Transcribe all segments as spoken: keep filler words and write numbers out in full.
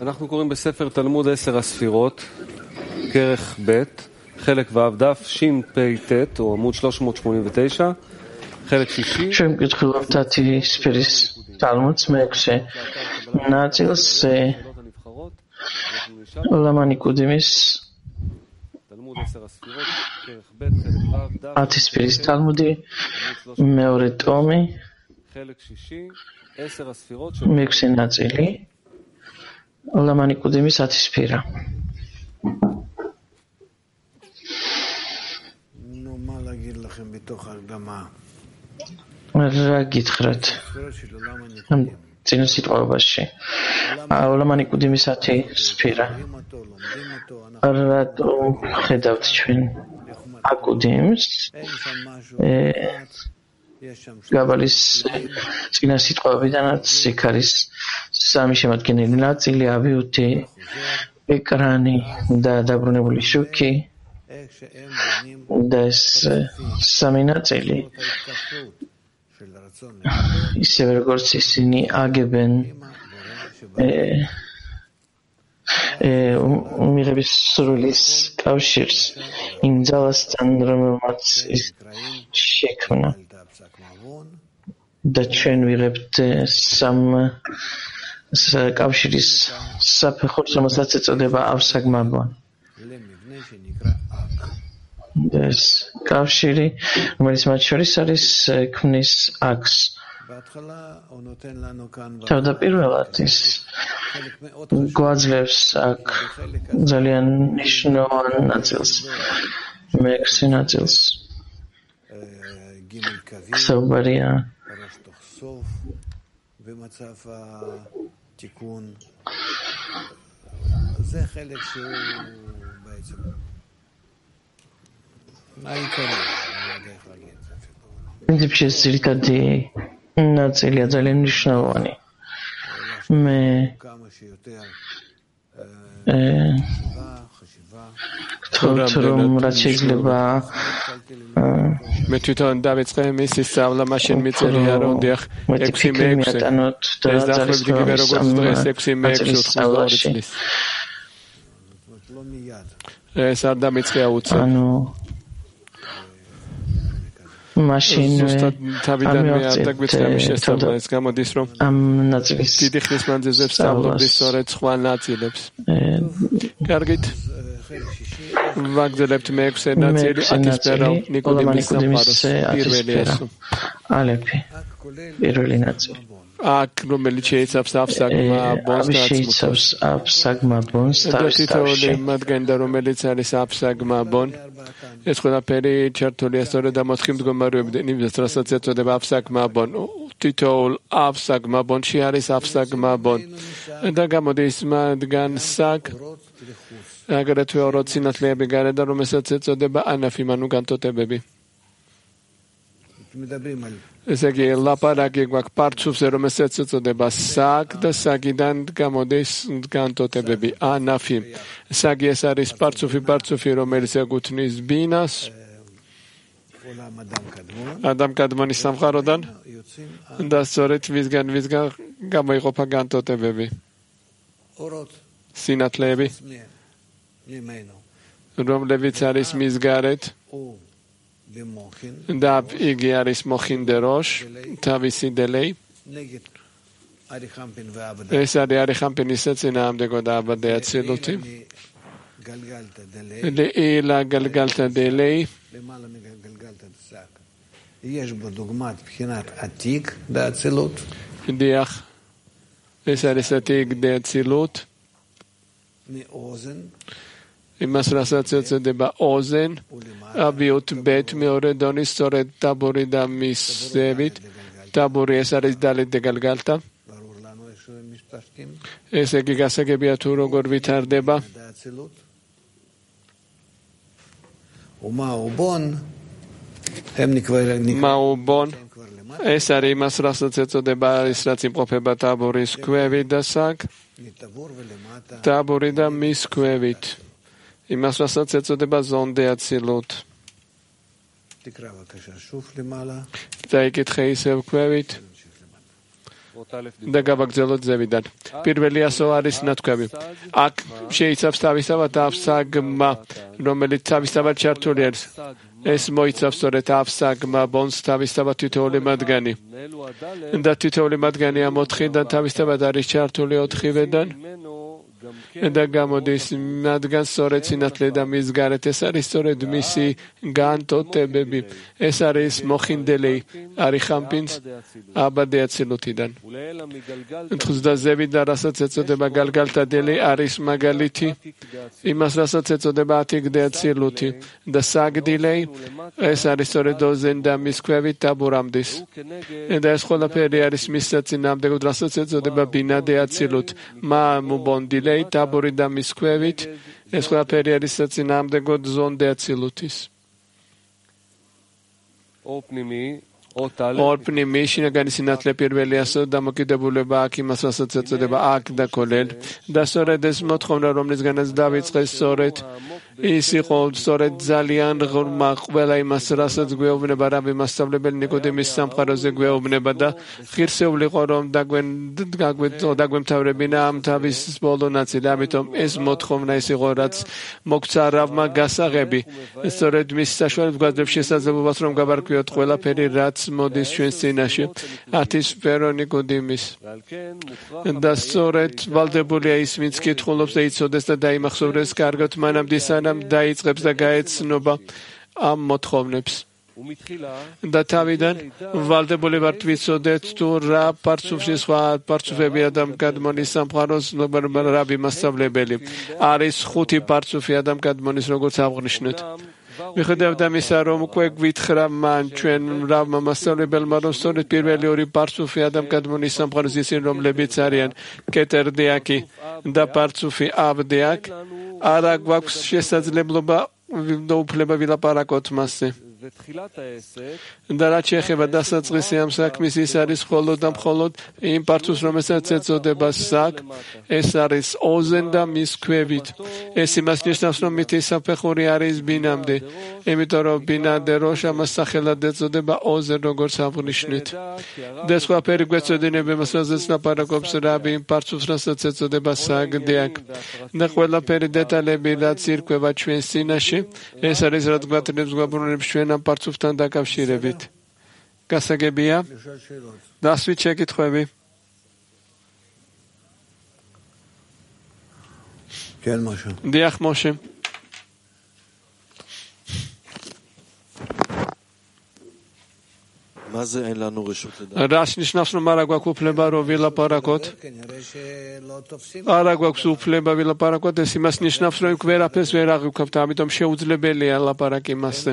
אנחנו קוראים בספר תלמוד עשר הספירות, כרך ב', חלק ו' דף שפ"ט, או עמוד שלוש מאות שמונים ותשע, חלק שישי. Šim gitkhulov tati spiris talmuds mekse nadzils olamani kudimis ati spiris talmudi meore tomi mekse nadzili olamani kudimis ati spira. რა გითხრათ ამ წინა სიტყვაში ოლამანი კუდიმისათი სფირა რატო ხედავთ ჩვენ აკუდიმს გაბალის წინა სიტყვებიდანაც იქ არის სამი შემადგენელი ნაწილი ავიუთი ეკრანი და დაბრუნებული შუქი და ეს სამი ნაწილი ისევე როგორც ისინი აგებენ უმიღების სრულის კავშირს იმ ძალასთან, რომელმაც შექმნა და ჩვენ ვიღებთ სამ კავშირის საფეხურს, რომელსაც ეწოდება ავსაგმაბონი. ეს კავშირი, რომელიც მათ შორის არის, ქმნის აკს. თავდაპირველად ის გვაძლევს აქ ძალიან მნიშვნელოვან ნაწილს, მეექვსე ნაწილს. საუბარია პრინციპში ეს ძირითადი ნაწილია ძალიან მნიშვნელოვანი. მე ვთქვათ, რომ რაც შეიძლება მე თვითონ დავიწყე მისი სწავლა, მაშინ მიწერია, რომ დიახ, ექვსი მე ექვსი. ეს დაახლოებით როგორც დღეს ექვსი მე ექვსი ოცდაორი წლის. ეს არ დამიწყე აუცილებლად. ანუ მაშინ თავიდან მე არ დაგვიწყე ამის შესწავლა, ეს გამოდის, რომ ამ ნაწილის დიდი ხნის მანძილზე ვსწავლობდი სწორედ სხვა ნაწილებს. კარგით. ვაგზელებთ მეექვსე ნაწილი, ათისფერო ნიკოდიმის სამყაროს პირველი ესო. ალეფი, პირველი ნაწილი. აქ რომელიც შეიცავს აფსაგმაბონს და შეიცავს აფსაგმაბონს და თითოეული მათგანიდან რომელიც არის აფსაგმაბონ, ეს ყველაფერი ჩართულია სწორედ ამ ოთხი მდგომარეობიდან, იმის რასაც ეწოდება აფსაგმაბონ. თითოეულ აფსაგმაბონში არის აფსაგმაბონ და გამოდის მათგან საგ აგრეთვე ორი სინათლეები გარედან, რომელსაც ეწოდება ანაფი, ანუ განტოტებები. ესე იგი, ლაპარაკი გვაქვს პარცუფზე, რომელსაც ეწოდება საგ და საგიდან გამოდის განტოტებები, ანაფი. საგი ეს არის პარცუფი, პარცუფი, რომელიც ეკუთვნის ბინას, ადამ კადმონის სამყაროდან და სწორედ ვისგან ვისგან გამოიყოფა განტოტებები, სინათლეები, რომლებიც არის მის გარეთ და იგი არის მოხინდეროშ, თავისი დელეი. ეს არის არიხამპინის წინააღმდეგო და აბადე აცილუთი. ლეილა გალგალთა დელეი. დიახ, ეს არის ათიგ და აცილუთ. იმას რასაც ეწოდება ოზენ, ავიოთ ბეთ მეორე დონის სწორედ ტაბორი და მის ზევით. ტაბორი ეს არის დალით და გალგალთა. ესე იგი გასაგებია თუ როგორ ვითარდება. მაუბონ ეს არის იმას რასაც ეწოდება, ის რაც იმყოფება ტაბორის ქვევით და საგ. ტაბორი და მის ქვევით. იმას რასაც ეწოდება ზონდე აცილუთ. და იკითხე ისევ ქვევით. და გავაგრძელოთ ზევიდან. პირველი ასო არის ნათქვამი. აქ შეიცავს თავისთავად აფსაგმა, რომელიც თავისთავად ჩართული არის. ეს მოიცავს სწორედ აფსაგმა ბონს თავისთავად თითოეული მათგანი. და თითოეული მათგანი ამ ოთხიდან თავისთავად არის ჩართული ოთხივედან. და გამოდის მათგან სწორედ სინათლე და მის გარეთ ეს არის სწორედ მისი განტოტებები. ეს არის მოხინდელი არიხამპინს აბადე აცილუთიდან. თხზდა ზევიდან რასაც ეწოდება გალგალტადელი არის მაგალითი იმას რასაც ეწოდება ათიგდე აცილუთი და საგდილეი ეს არის სწორედ ოზენ და მის ქვევით დაბურამდის. და ეს ყველაფერი არის მის საწინააღმდეგოდ რასაც ეწოდება ბინადე აცილუთ მამუბონდილე დაბური და მის ქვევით ეს ყველაფერი არის საწინააღმდეგოდ ზონდე აცილუთის. ორპნიმი შინაგანი სინათლე პირველი ასო დამოკიდებულება აქ იმას რასაც ეწოდება აქ და კოლელ და სწორედ ეს მოთხოვნა რომლისგანაც დავიწყეს სწორედ ის იყო სწორედ ძალიან ღრმა ყველა იმას რასაც გვეუბნება რაბი მასწავლებელი ნიკოდემის სამყაროზე გვეუბნება და ღირსეული იყო რომ დაგვემთავრებინა ამ თავის ბოლო ნაწილი. ამიტომ ეს მოთხოვნა ის იყო რაც მოგცა რავმა გასაღები სწორედ მის საშუალებით გვაძლევს შესაძლებლობას რომ გავარკვიოთ ყველაფერი რაც მოდის ჩვენს წინაშე ათის სფერო ნიკოდიმის და სწორედ ვალდებულია ის ვინც კითხულობს და იცოდეს და დაიმახსოვრეს კარგად მანამდე სანამ დაიწყებს და გაეცნობა ამ მოთხოვნებს. და თავიდან ვალდებული ვართ ვიცოდეთ თუ რა პარცუფში სხვა პარცუფები ადამ გადმონის სამყაროს რაბი მასწავლებელი არის ხუთი პარცუფი ადამ გადმონის როგორც აღნიშნეთ. მიუხედავად ამისა რომ უკვე გვითხრა მან ჩვენ რავმა მასწავლებელმა რომ სწორედ პირველი ორი პარცუფი ადამ გადმონის სამყაროს ისინი რომლებიც არიან კეტერ დიაკი და პარცუფი აბ დიაკ არა გვაქვს შესაძლებლობა და უფლება ვილაპარაკოთ მასზე. და რაც შეეხება დასაწყისი ამ საქმის ის არის მხოლოდ და მხოლოდ იმ პარცუფს რომელსაც ეწოდება საკ ეს არის ოზენ და მის ქვევით. ეს იმას ნიშნავს რომ მითი საფეხური არის ბინამდე იმიტომ რომ ბინადე როშ ამას სახელად ეწოდება ოზენ როგორც აღნიშნეთ. და ეს ყველაფერი გვეცოდინება იმას რასაც ლაპარაკობს რაბი იმ პარცუფს რასაც ეწოდება საკ დიაკ და ყველაფერი დეტალები რაც ირკვევა ჩვენს წინაშე ეს არის რაც გვატარებს გვაბრუნებს ჩვენ ამ პარცუფთან დაკავშირებით. გასაგებია? დასვით შეკითხვები? כן, משה. დიახ, მოშე. מה זה אין לנו רשות לדעת? რას ნიშნავს რომ არა გვაქვს უფლება რომ ვილაპარაკოთ? არა გვაქვს უფლება ვილაპარაკოთ ეს იმას ნიშნავს რომ ვერაფერს ვერ აღვიქვთ ამიტომ შეუძლებელია ლაპარაკი მასზე.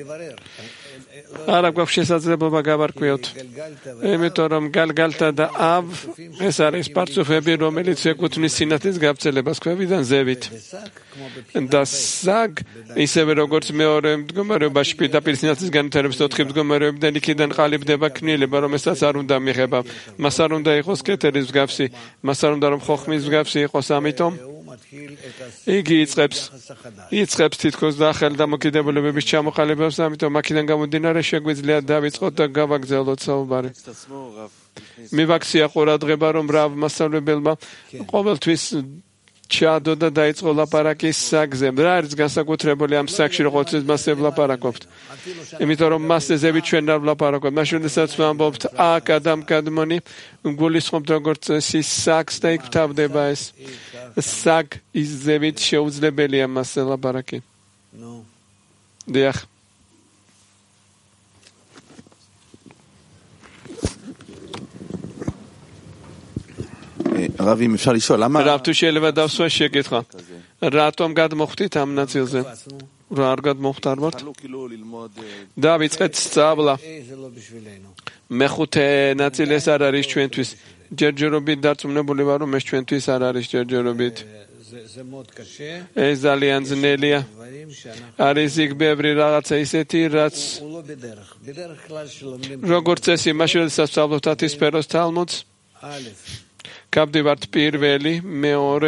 არა გვაქვს შესაძლებლობა გავარკვიოთ. იმიტომ რომ გალგალტა და აბ ეს არის პარცუფები რომელიც ეკუთვნის სინათლის გავრცელებას ქვევიდან ზევით. და საგ ისევე როგორც მეორე მდგომარეობაში პირდაპირ სინათლის განვითარების ოთხი მდგომარეობიდან იქიდან ყალიბდება ქნილება რომელსაც არ უნდა მიიღება. მას არ უნდა იყოს კეთერის მსგავსი, მას არ უნდა რომ ხოხმის მსგავსი იყოს ამიტომ იგი იწყებს იწყებს თითქოს და ახალი დამოკიდებულებების ჩამოყალიბებას ამიტომ აქედან გამომდინარე შეგვიძლია დავიწყოთ და გავაგრძელოთ საუბარი. მივაქცია ყურადღება რომ რავ მასწავლებელმა ყოველთვის ჩადო და დაიწყო ლაპარაკი საკზე. რა არის განსაკუთრებული ამ საკში როგორც მასზე ვლაპარაკობთ? იმიტომ რომ მასზე ზევით ჩვენ არ ვლაპარაკობთ. მაშინ როდესაც ვამბობთ აქ ადამ კადმონი გულისხმობთ როგორც ის საკს და იქ თავდება ეს საკ ის ზევით შეუძლებელია მასზე ლაპარაკი. დიახ. הרב, אם אפשר לשאול, למה... רב, tu შეიძლება დავსვა შეკითხვა. რატომ გადმოხვდით ამ ნაწილზე? რა არ გადმოხვდარ ვართ? დავიწყეთ სწავლა. მეხუთე ნაწილი ეს არ არის ჩვენთვის. ჯერჯერობით დარწმუნებული ვარ, რომ ეს ჩვენთვის არ არის ჯერჯერობით. ეს ძალიან ძნელია. არის იქ ბევრი რაღაცა ისეთი, რაც როგორც წესი, მაშინ როდესაც ვსწავლობთ ათის სფეროს თალმუდს, გავდივართ პირველი, მეორე,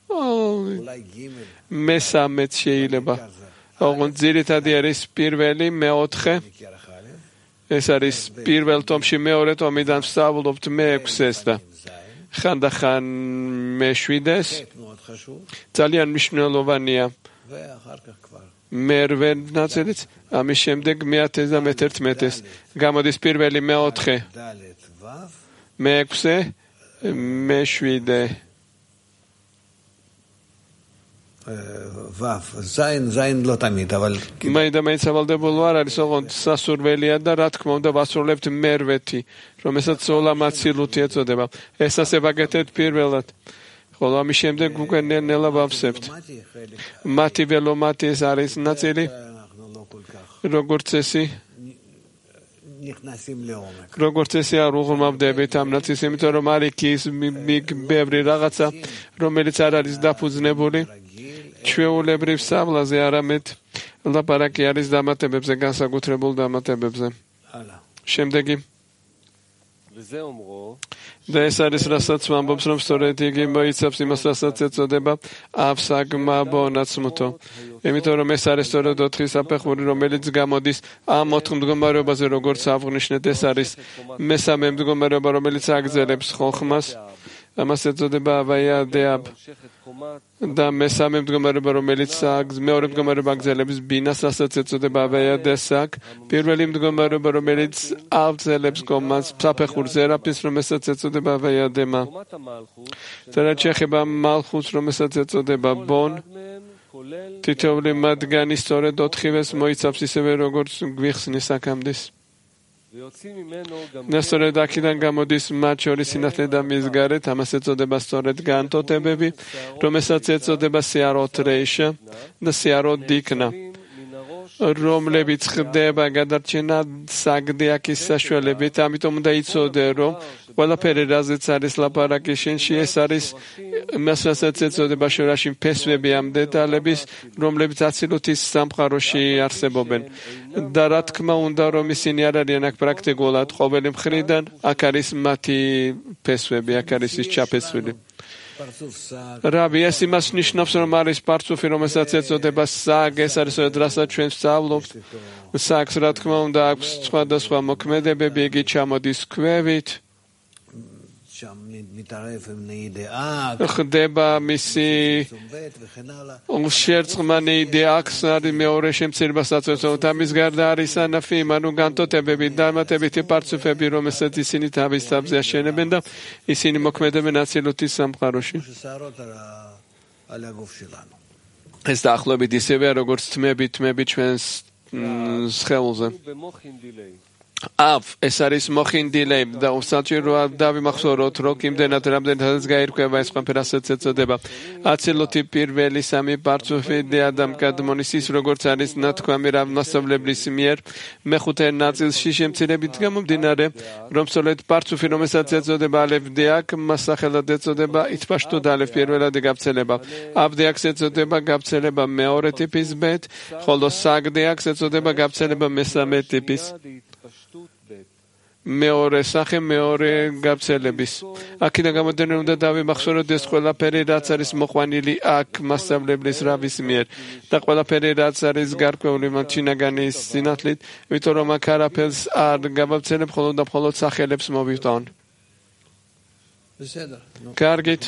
მესამეც შეიძლება. ოღონდ ძირითადი არის პირველი, მეოთხე, ეს არის პირველ ტომში, მეორე ტომიდან ვსწავლობთ მეექვსეს და ხანდახან მეშვიდეს. ძალიან მნიშვნელოვანია მერვე ნაწილიც, ამის შემდეგ მეათეს და მეთერთმეტეს. გამოდის პირველი, მეოთხე, მეექვსე, მეშვიდე. მაინდა მაინც სავალდებულო არ არის, ოღონდ სასურველია და რა თქმა უნდა ვასრულებთ მერვეთი, რომელსაც სოლამაცილუთი ეწოდება. ეს ასე ვაკეთებთ პირველად, ხოლო ამის შემდეგ უკვე ნელ-ნელა ვავსებთ. მათი ველომათი ეს არის ნაწილი, როგორც წესი როგორც ესე არ უღრმავდებით ამ ნაწილს, იმიტომ რომ არ იქის ბევრი რაღაცა, რომელიც არ არის დაფუძნებული ჩვეულებრივ სწავლაზე, არამედ ლაპარაკი არის დამატებებზე, განსაკუთრებულ დამატებებზე. შემდეგი და ეს არის რასაც ვამბობს, რომ სწორედ იგი მოიცავს იმას, რასაც ეწოდება ავსაგმაბონაცმუთო. იმიტომ რომ ეს არის სწორედ ოთხი საფეხური, რომელიც გამოდის ამ ოთხ მდგომარეობაზე, როგორც აღვნიშნეთ. ეს არის მესამე მდგომარეობა, რომელიც აგრძელებს ხოხმას, ამას ეწოდება ავაია დეაბ. და მესამე მდგომარეობა, რომელიც მეორე მდგომარეობა აგრძელებს ბინას, რასაც ეწოდება ავაია დესაკ. პირველი მდგომარეობა, რომელიც აგრძელებს კომას საფეხურს ზერაფის, რომელსაც ეწოდება ავაია დემა. და რაც შეეხება მალხუთს, რომელსაც ეწოდება ბონ, თითოეული მათგანი სწორედ ოთხივეს მოიცავს, ისევე როგორც გვიხსნის აქამდე. და სწორედ აქედან გამოდის მათ შორის სინათლე და მისგარეთ, ამას ეწოდება სწორედ განტოტებები, რომელსაც ეწოდება სიაროთ რეიშა და სიაროთ დიქნა, რომლებიც ხდება გადარჩენა საგდიაკის საშუალებით. ამიტომ უნდა იცოდე, რომ ყველაფერი, რაზეც არის ლაპარაკი შენში, ეს არის მას, რასაც ეწოდება შორაში ფესვები ამ დეტალების, რომლებიც აცილუთის სამყაროში არსებობენ. და რა თქმა უნდა, რომ ისინი არ არიან აქ პრაქტიკულად ყოველი მხრიდან, აქ არის მათი ფესვები, აქ არის ის ჩაფესვილი. რაბი, ეს იმას ნიშნავს, რომ არის პარცუფი, რომელსაც ეწოდება საგ, ეს არის რასაც ჩვენ ვსწავლობთ. საგს, რა თქმა უნდა, აქვს სხვადასხვა მოქმედებები, იგი ჩამოდის ქვევით. ხდება მისი შერწყმანი იდეაქს არის მეორე შემცირებასაც, ამის გარდა არის ანაფი, ანუ განტოტებები, დამატებითი პარცუფები, რომელსაც ისინი თავის თავზე აშენებენ და ისინი მოქმედებენ აცილუთის სამყაროში. ეს დაახლოებით ისევეა, როგორც თმები, თმები ჩვენს სხეულზე. Av, ეს არის მოხინდილი და საჭიროა დავიმახსოვროთ, რომ იმდენად რამდენადაც გაირკვევა ეს ყველაფერსაც ეწოდება. აცილუთი პირველი სამი პარცუფი დეადამ კადმონის ის, როგორც არის ნათქვამი რამასწავლებლის მიერ, მეხუთე ნაწილში შემცირებით გამომდინარე, რომ სწორედ პარცუფი, რომელსაც ეწოდება ალევ დეაკ, მას სახელად ეწოდება ითფაშტოდ ალევ პირველადი გაბცელება. ავ დეაკს ეწოდება გაბცელება მეორე ტიპის ბეთ, ხოლო საგ დეაკს ეწოდება გაბცელება მესამე ტიპის. მეორე სახე მეორე გაბცელების. აქედან გამომდინარე უნდა დავიმახსოვროთ ეს ყველაფერი, რაც არის მოყვანილი აქ მასწავლებლის რავის მიერ და ყველაფერი, რაც არის გარკვეული მათჩინაგანის სინათლით, იმიტომ რომ აქ არაფერს არ გავაბცელებ, მხოლოდ და მხოლოდ სახელებს მოვიტან. კარგით.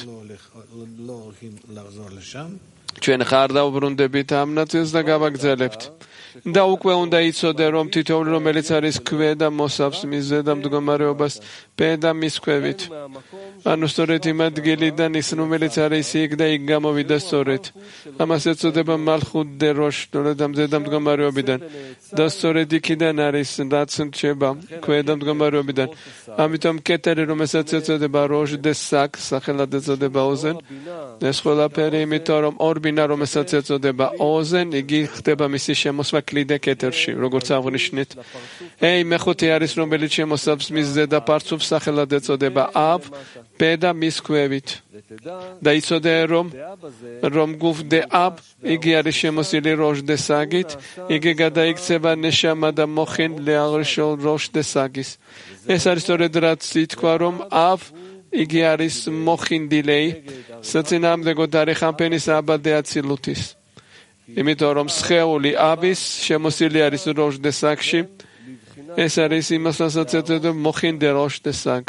ჩვენ ხარ დავბრუნდებით ამ ნაწილს და გავაგრძელებთ. და უკვე უნდა იცოდე, რომ თითოეული, რომელიც არის ქვედა მოსავს მის ზედა მდგომარეობას პედა მის ქვევით. ანუ სწორედ იმ ადგილიდან ის, რომელიც არის იქ და იქ გამოვიდა სწორედ. ამას ეწოდება მალხუტ დე როშ, სწორედ ამ ზედა მდგომარეობიდან. და სწორედ იქიდან არის, რაც რჩება ქვედა მდგომარეობიდან. ამიტომ კეტერი, რომელსაც ეწოდება როშ დე საკ, სახელად ეწოდება ოზენ, ეს ყველაფერი, იმიტომ რომ ორბინა, რომელსაც ეწოდება ოზენ, იგი ხდება მისი შემოსვა კლიდე კეტერში, როგორც აღნიშნეთ. ეი, მეხუთე არის, რომელიც შემოსავს მის ზედა პარცუფს, სახელად ეწოდება ავ, პედა მის ქვევით. და იცოდე, რომ რომ გუფ დე აბ, იგი არის შემოსილი როშ დე საგით, იგი გადაიქცება ნეშამა და მოხენ ლეაღრიშოლ როშ დე საგის. ეს არის სწორედ რაც ითქვა, რომ ავ იგი არის მოხინდილეი, საწინააღმდეგოდ არის ხამფენის აბადე აცილუთის. იმიტომ რომ სხეული აბის შემოსილი არის როშ დე საკში ეს არის იმას რასაც ეწოდება მოხინდე როშ დე საგ.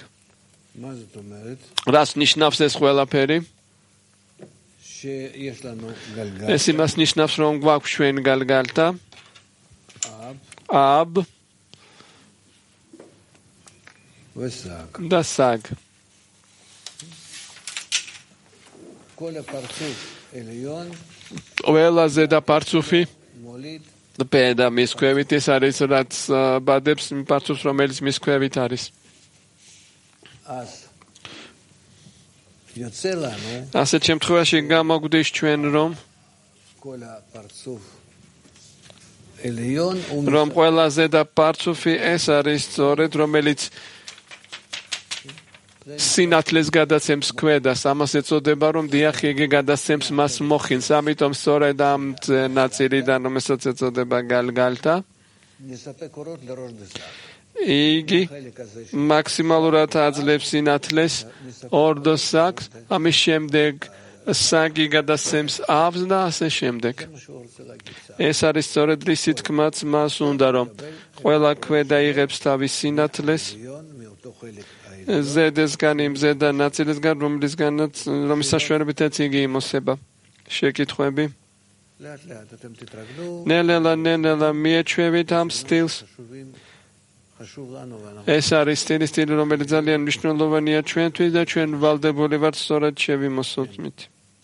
რას ნიშნავს ეს ყველაფერი? ეს იმას ნიშნავს რომ გვაქვს ჩვენ გალგალთა აბ და საგ. ყველა ზედა პარცუფი პედა მის ქვევით ეს არის რაც ბადებს პარცუფს რომელიც მის ქვევით არის. ასეთ შემთხვევაში გამოგვდის ჩვენ რომ რომ ყველა ზედა პარცუფი ეს არის სწორედ რომელიც სინათლეს გადაცემს ქვედას, ამას ეწოდება რომ დიახ იგი გადაცემს მას მოხინს, ამიტომ სწორედ ამ ნაწილიდან რომელსაც ეწოდება გალგალთა იგი მაქსიმალურად აძლევს სინათლეს ორდო საგს, ამის შემდეგ საგი გადაცემს ავს და ასე შემდეგ. ეს არის სწორედ რის თქმაც მას უნდა რომ ყველა ქვედა იღებს თავის სინათლეს ზედესგან იმ ზედა ნაწილისგან რომლისგანაც რომის საშუალებითაც იგი იმოსება. შეკითხვები? ნელა ნელა მიეჩვევით ამ სტილს. ეს არის სტილი სტილი რომელიც ძალიან მნიშვნელოვანია ჩვენთვის და ჩვენ ვალდებული ვართ სწორად შევიმოსოთ.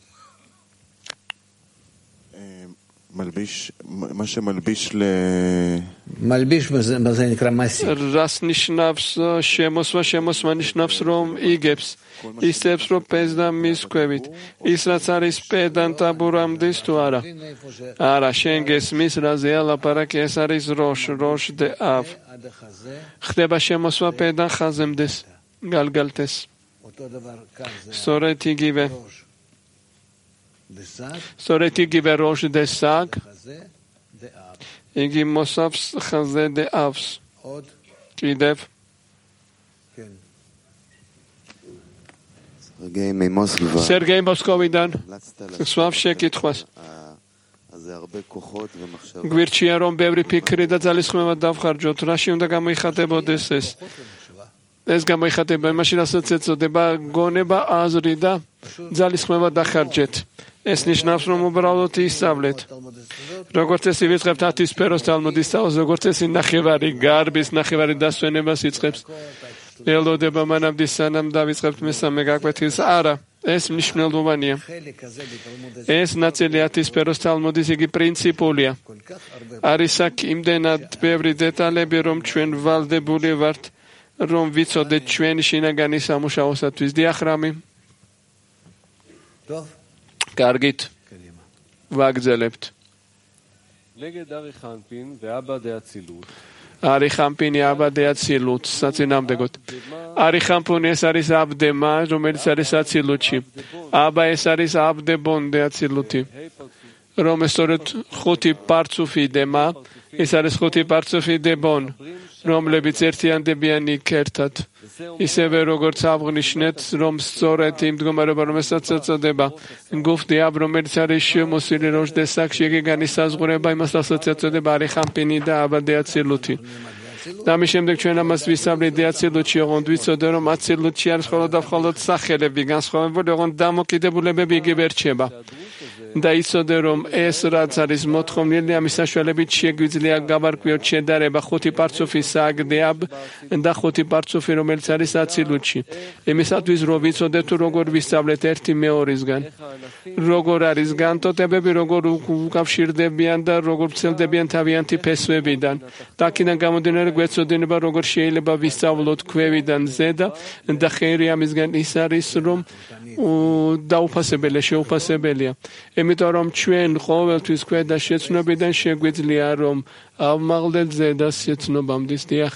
מלביש, מה שמלביש ל... מלביש בזה נקרא מסי. רס נשנפס, שמוסווה שמוסווה נשנפס רום איגפס. איסטפס רו פזדה מיסקווית. איסרץ אריס פדן טבורם דיסטוארה. ארה שנגס מיסרה זה על הפרק יש אריס ראש, ראש דאב. חדבה שמוסווה פדן חזם דס. גלגלתס. סורת יגיבה. სწორედ იგივე როშ დე საგ იგი მოსავს ხაზე დე ავს კიდევ სერგეი მოსკოვიდან სვავ შეკითხვას გვირჩია რომ ბევრი ფიქრი და ძალისხმევა დავხარჯოთ რაში უნდა გამოიხატებოდეს ეს ეს გამოიხატება იმაში რასაც ეწოდება გონება აზრი და ძალისხმევა დახარჯეთ ეს ნიშნავს რომ უბრალოდ ისწავლეთ როგორც ეს ვიწყებთ ათის სფეროს თალმუდის სწავლას როგორც ეს ნახევარი გარბის ნახევარი დასვენებას იწყებს ელოდება მანამდე სანამ დავიწყებთ მესამე გაკვეთილს არა ეს მნიშვნელოვანია ეს ნაწილი ათის სფეროს თალმუდის იგი პრინციპულია არის აქ იმდენად ბევრი დეტალები რომ ჩვენ ვალდებული ვართ რომ ვიცოდეთ ჩვენი შინაგანი სამუშაოსათვის დიახ რამი კარგით ვაგრძელებთ נגד ארי חנפין ואבא דאצילות ארי חנפין אבא דאצילות საწინააღმდეგოდ ארי ხანფინი ეს არის აბდემა რომელიც არის აცილუტში აბა ეს არის აბდებონ დააცილუტი რომ სწორედ ხუთი პარცუფი დემა ეს არის ხუთი პარცუფი დებონ რომლებიც ერთიანდებიან იქ-ერთად ისევე როგორც აღნიშნეთ რომ სწორედ იმ მდგომარეობა რომელსაც ეწოდება გუფტი აბ რომელიც არის შემოსილი როშ დე საკში იგი განისაზღვრება იმას რასაც ეწოდება არი ხანფინი და აბა დეაცილუთი და ამის შემდეგ ჩვენ ამას ვისწავლეთ დეაცილუთში ოღონდ ვიცოდე რომ აცილუთში არის მხოლოდ და მხოლოდ სახელები განსხვავებული ოღონდ დამოკიდებულებები იგივე რჩება და იცოდე რომ ეს რაც არის მოთხოვნილი ამის საშუალებით შეგვიძლია გავარკვიოთ შედარება ხუთი პარცუფის საგდეაბ და ხუთი პარცუფი რომელიც არის აცილუთში იმისათვის რომ ვიცოდეთ თუ როგორ ვისწავლეთ ერთი მეორისგან როგორ არის განტოტებები როგორ უკავშირდებიან და როგორ ვრცელდებიან თავიანთი ფესვებიდან და აქედან გამომდინარე გვეცოდინება როგორ შეიძლება ვისწავლოთ ქვევიდან ზედა და ხერი ამისგან ის არის რომ დაუფასებელია შეუფასებელია იმიტომ რომ ჩვენ ყოველთვის ქვედა შეცნობიდან შეგვიძლია რომ ავმაღლდეთ ზედას შეცნობამდე დიახ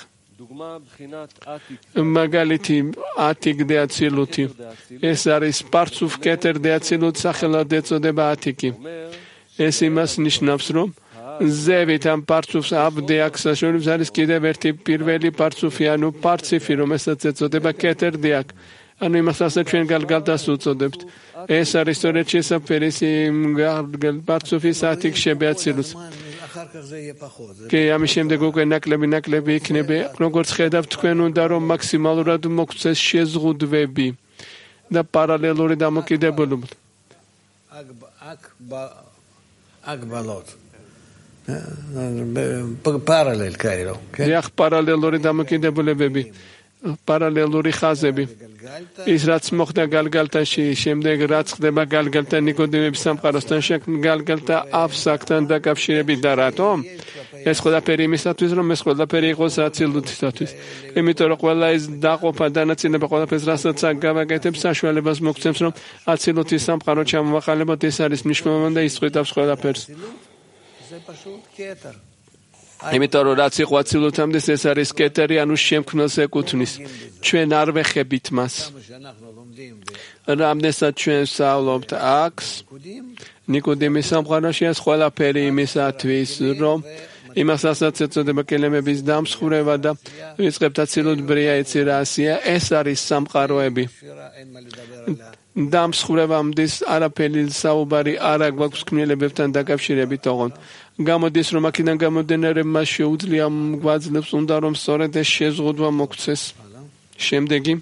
მაგალითი ათიკ დეაცილუთი ეს არის პარცუფ კეტერ დეაცილუთ სახელად ეწოდება ათიკი ეს იმას ნიშნავს რომ ზევით ამ პარცუფს აბდეაქ საშუალებს არის კიდევ ერთი პირველი პარცუფი ანუ პარციფი რომელსაც ეწოდება კეტერ დეაქ ანუ იმას რასაც ჩვენ გალგალთას უწოდებთ ეს არის სწორედ შესაფერის იმ პარცუფის ათიკ შებეაცილუს კი ამის შემდეგ უკვე ნაკლები ნაკლები იქნება. როგორც ხედავთ, თქვენ უნდა რომ მაქსიმალურად მოგცეს შეზღუდვები და პარალელური დამოკიდებულება. აგბალოთ. პარალელ კაირო. დიახ, პარალელური დამოკიდებულებები. პარალელური ხაზები. ის რაც მოხდა გალგალთაში, შემდეგ რაც ხდება გალგალთა ნიკოდიმების სამყაროსთან, გალგალთა აფსაკთან დაკავშირებით და რატომ? ეს ყველაფერი იმისათვის, რომ ეს ყველაფერი იყოს აცილუთისათვის. იმიტომ რომ ყველა ეს დაყოფა დანაწილება ყველაფერს, რასაც გავაკეთებ, საშუალებას მოგცემს, რომ აცილუთის სამყარო ჩამოვახალებოთ, ეს არის მნიშვნელოვანი და ის წვითავს ყველაფერს. იმიტომ რომ რაც იყო აცილუთამდე, ეს არის კეტერი, ანუ შემქმნელს ეკუთვნის. ჩვენ არ ვეხებით მას. რამდენსაც ჩვენ ვსწავლობთ აქს, ნიკოდიმის სამყაროში, ეს ყველაფერი იმისათვის, რომ იმას ასაც ეწოდება კელემების დამსხვრევა და ვიწყებთ აცილოთ ბრია იცი რა ასია, ეს არის სამყაროები. დამსხვრევამდის არაფერი საუბარი არ აქვს ქმნილებებთან დაკავშირებით ოღონდ. გამოდის რომ აქედან გამომდინარე მას შეუძლია გვაძლევს უნდა რომ სწორედ ეს შეზღუდვა მოგცეს. შემდეგი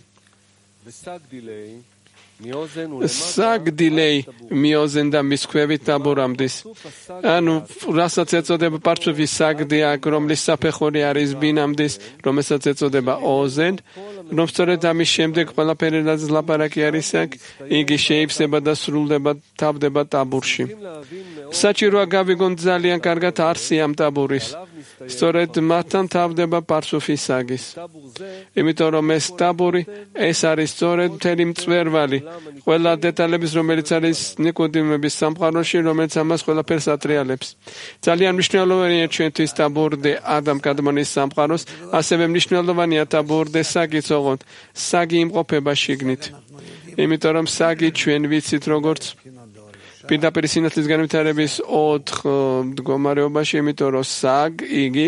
საგდილეი მიოზენ და მის ქვევით დაბურამდის. ანუ რასაც ეწოდება პარცუφი საგდი აქ, რომლის საფეხური არის ბინამდის, რომელსაც ეწოდება ოზენ, რომ სწორედ ამის შემდეგ ყველაფერი რაც ლაპარაკი არის აქ, იგი შეიფსება და სრულდება, თავდება ტაბურში. საჭიროა გავიგონ ძალიან კარგად არსი ამ ტაბურის. სწორედ მათთან თავდება პარცუφი საგის. იმიტომ რომ ეს ტაბური, ეს არის სწორედ მთელი მწვერვალი. ყველა დეტალების, რომელიც არის ნიკოდიმების სამყაროში, რომელიც ამას ყველაფერს ატრიალებს. ძალიან მნიშვნელოვანია ჩვენთვის ტაბურდე ადამ კადმონის სამყაროს, ასევე მნიშვნელოვანია ტაბურდე საგიც ოღონდ. საგი იმყოფება შიგნით. იმიტომ რომ საგი ჩვენ ვიცით როგორც პირდაპირ სინათლის განვითარების ოთხ მდგომარეობაში, იმიტომ რომ საგ იგი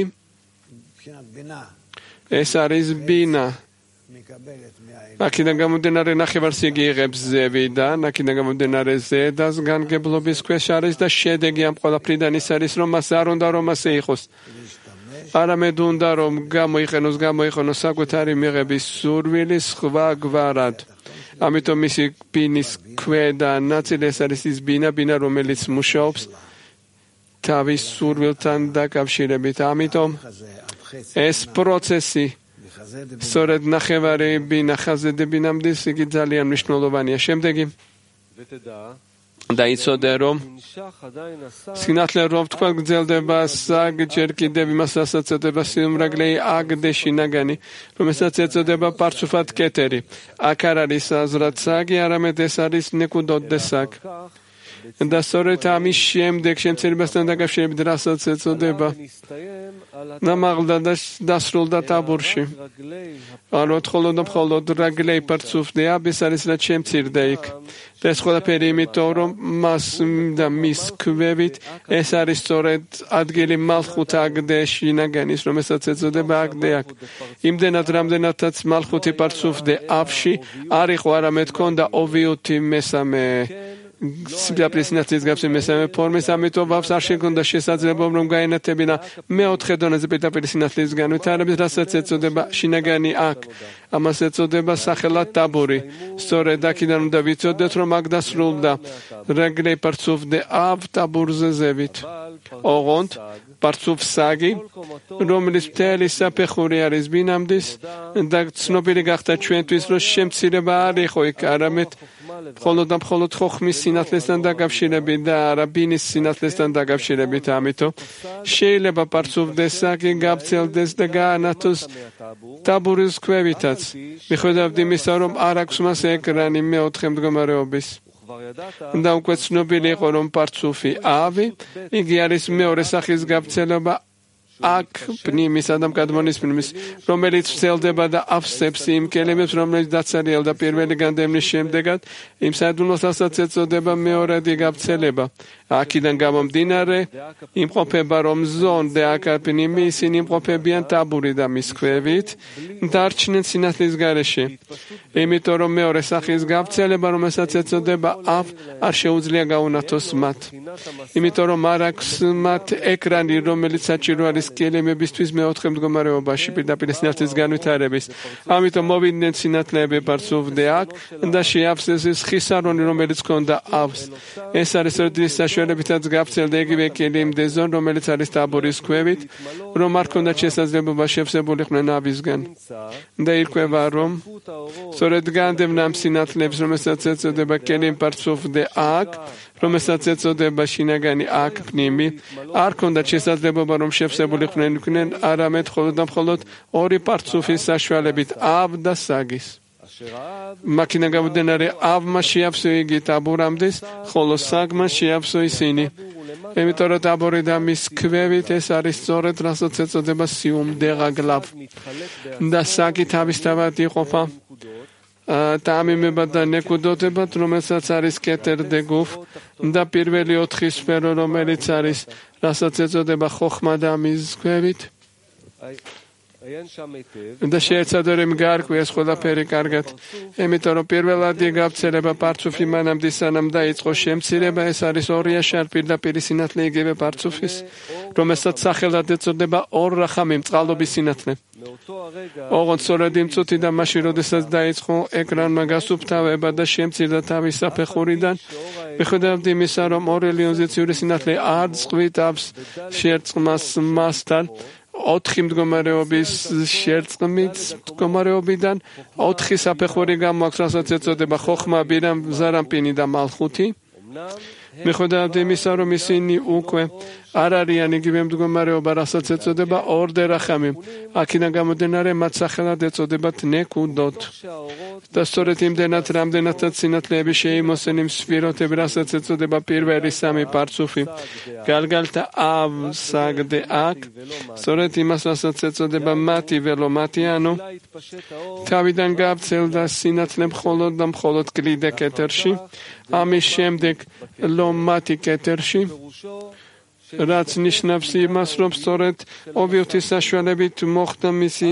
ეს არის ბინა. აქედან გამომდინარე ნახევარს იგი იღებს ზევიდან, აქედან გამომდინარე ზედას განგებლობის ქვეშ არის და შედეგი ამ ყველაფრიდან ის არის, რომ მას არ უნდა რომ ასე იყოს. არამედ უნდა რომ გამოიყენოს, გამოიყენოს საკუთარი მიღების სურვილი სხვა გვარად. ამიტომ მისი ბინის ქვედა ნაწილი ეს არის ის ბინა, ბინა რომელიც მუშაობს თავის სურვილთან დაკავშირებით. ამიტომ ეს პროცესი სწორედ ნახევარი ბინა ხაზედი ბინამდე იგი ძალიან მნიშვნელოვანია. შემდეგი და იცოდე რომ სინათლე რომ თქვა გრძელდება საგ ჯერ კიდევ იმას რასაც ეწოდება სიმრაგლეი აგდე შინაგანი, რომელსაც ეწოდება პარცუფად კეტერი. აქ არ არის აზრად საგი, არამედ ეს არის ნიკუდოდე საგ. და სწორედ ამის შემდეგ შემცირებასთან დაკავშირებით რასაც ეწოდება ნამაღლდა და დასრულდა ტაბურში. ანუ მხოლოდ და მხოლოდ რაგლეი პარცუფდე აბის არის რაც შემცირდა იქ. და ეს ყველაფერი იმიტომ რომ მას და მის ქვევით ეს არის სწორედ ადგილი მალხუთ აგდე შინაგანის, რომელსაც ეწოდება აგდე აქ. იმდენად რამდენადაც მალხუთი პარცუფდე აფში არ იყო, არამედ ქონდა ოვიუთი მესამე სიბრაპლის სინათლის გაფსი მესამე ფორმის, ამიტომ ვავს არ შექონდა შესაძლებლობა რომ გაენათებინა მეოთხე დონეზე პირდაპირ სინათლის განვითარების, რასაც ეწოდება შინაგანი აქ. ამას ეწოდება სახელად ტაბური. სწორედ აქედან უნდა ვიცოდეთ რომ აქ დასრულდა რეგლეი პარცუფდე ავ ტაბურზე ზევით. ოღონდ პარცუფ საგი, რომლის მთელი საფეხური არის ბინამდის და ცნობილი გახდა ჩვენთვის რომ შემცირება არ იყო იქ, არამედ მხოლოდ და მხოლოდ ხოხმის სინათლესთან დაკავშირებით და არა ბინის სინათლესთან დაკავშირებით. ამიტომ შეიძლება პარცუფდე საგი გაბცელდეს და გაანათოს ტაბურის ქვევითაც. მიუხედავად იმისა, რომ არ აქვს მას ეკრანი მეოთხე მდგომარეობის. და უკვე ცნობილი იყო რომ პარცუფი ავი, იგი არის მეორე სახის გაბცელება აქ პნიმისა და მკადმონის პნიმის, რომელიც ვრცელდება და ავსებს იმ კელიმებს, რომელიც დაცარიელ და პირველი განდევნის შემდეგად იმ საიდუმლოს, რასაც ეწოდება მეორადი გავრცელება. აქედან გამომდინარე, იმყოფება, რომ ზონ და აკა პნიმი ისინი იმყოფებიან ტაბური და მის ქვევით დარჩნენ სინათლის გარეშე. იმიტომ რომ მეორე სახის გავრცელება, რომელსაც ეწოდება ავ, არ შეუძლია გაუნათოს მათ. იმიტომ რომ არ აქვს მათ ეკრანი, რომელიც საჭირო არის კელიმებისთვის მეოთხე მდგომარეობაში პირდაპირ სინათლის განვითარების. ამიტომ მოვიდნენ სინათლეები პარცუφდე აქ და შეავსეს ხისარონი, რომელიც ჰქონდაავს. ეს არის როდის საშუალებითაც გავრცელდა იგივე კელიმდე ზონ, რომელიც არის ტაბორის ქვევით, რომ არ ჰქონდათ შესაძლებლობა შევსებულიყვნენ ავისგან. და ირკვევა, რომ სწორედ განდევნა ამ სინათლეებს, რომელსაც ეწოდება კელიმ პარცუφდე აქ, რომელსაც ეწოდება შინაგანი აქ პნიმი, არ ჰქონდათ შესაძლებლობა, რომ შევსებულიყვნენ იყვნენ არამედ მხოლოდ და მხოლოდ ორი პარცუფის საშუალებით, ავ და საგის. მაქედან გამომდინარე, ავმა შეავსო იგი ტაბურამდეს, ხოლო საგმა შეავსო ისინი. იმიტომ რომ ტაბორი და მის ქვევით ეს არის სწორედ რასაც ეწოდება სიუმდეღაგლავ. და საგი თავისთავად იყოფა ტამიმებად და ნეკუდოდებად, რომელსაც არის კეთერდე გუფ და პირველი ოთხი სფერო, რომელიც არის რასაც ეწოდება ხოხმა და მის ქვევით. და შეეცადე მგარკვი ეს ყველაფერი კარგად. იმიტომ რომ პირველადი გავრცელება პარცუფი მანამდე სანამ დაიწყო შემცირება, ეს არის ორი აშარ პირდაპირ სინათლე იგივე პარცუფის, რომელსაც სახელად ეწოდება ორ რახამი წყალობის სინათლე. ოღონდ სწორედ იმ წუთიდან მაშინ, როდესაც დაიწყო ეკრანმა გასუფთავება და შემცირდა თავის საფეხურიდან, მიუხედავად იმისა, რომ ორელიონზიციური სინათლე არ წყვით აქვს შერწყმას მასთან, ოთხი მდგომარეობის შერწყმით მდგომარეობიდან ოთხი საფეხური გამოაქვს, რასაც ეწოდება ხოხმა, ბირამ, ზარამპინი და მალხუთი. მიუხედავად იმისა, რომ ისინი უკვე არ არიან იგივე მდგომარეობა, რასაც ეწოდება ორდე რახამი. აქედან გამომდინარე, მათ სახელად ეწოდებათ ნეკუდოთ. და სწორედ იმდენად, რამდენადაც სინათლეები შეიმოსენ იმ სფიროთები, რასაც ეწოდება პირველი სამი პარცუფი, გალგალთა ავ, საგდე აქ, სწორედ იმას, რასაც ეწოდება მათი ველო მათი, ანუ თავიდან გავრცელდა სინათლე მხოლოდ და მხოლოდ კლიდე კეთერში, ამის შემდეგ ლომათი კეთერში, რაც ნიშნავს იმას, რომ სწორედ ობიექტის საშუალებით მოხდა მისი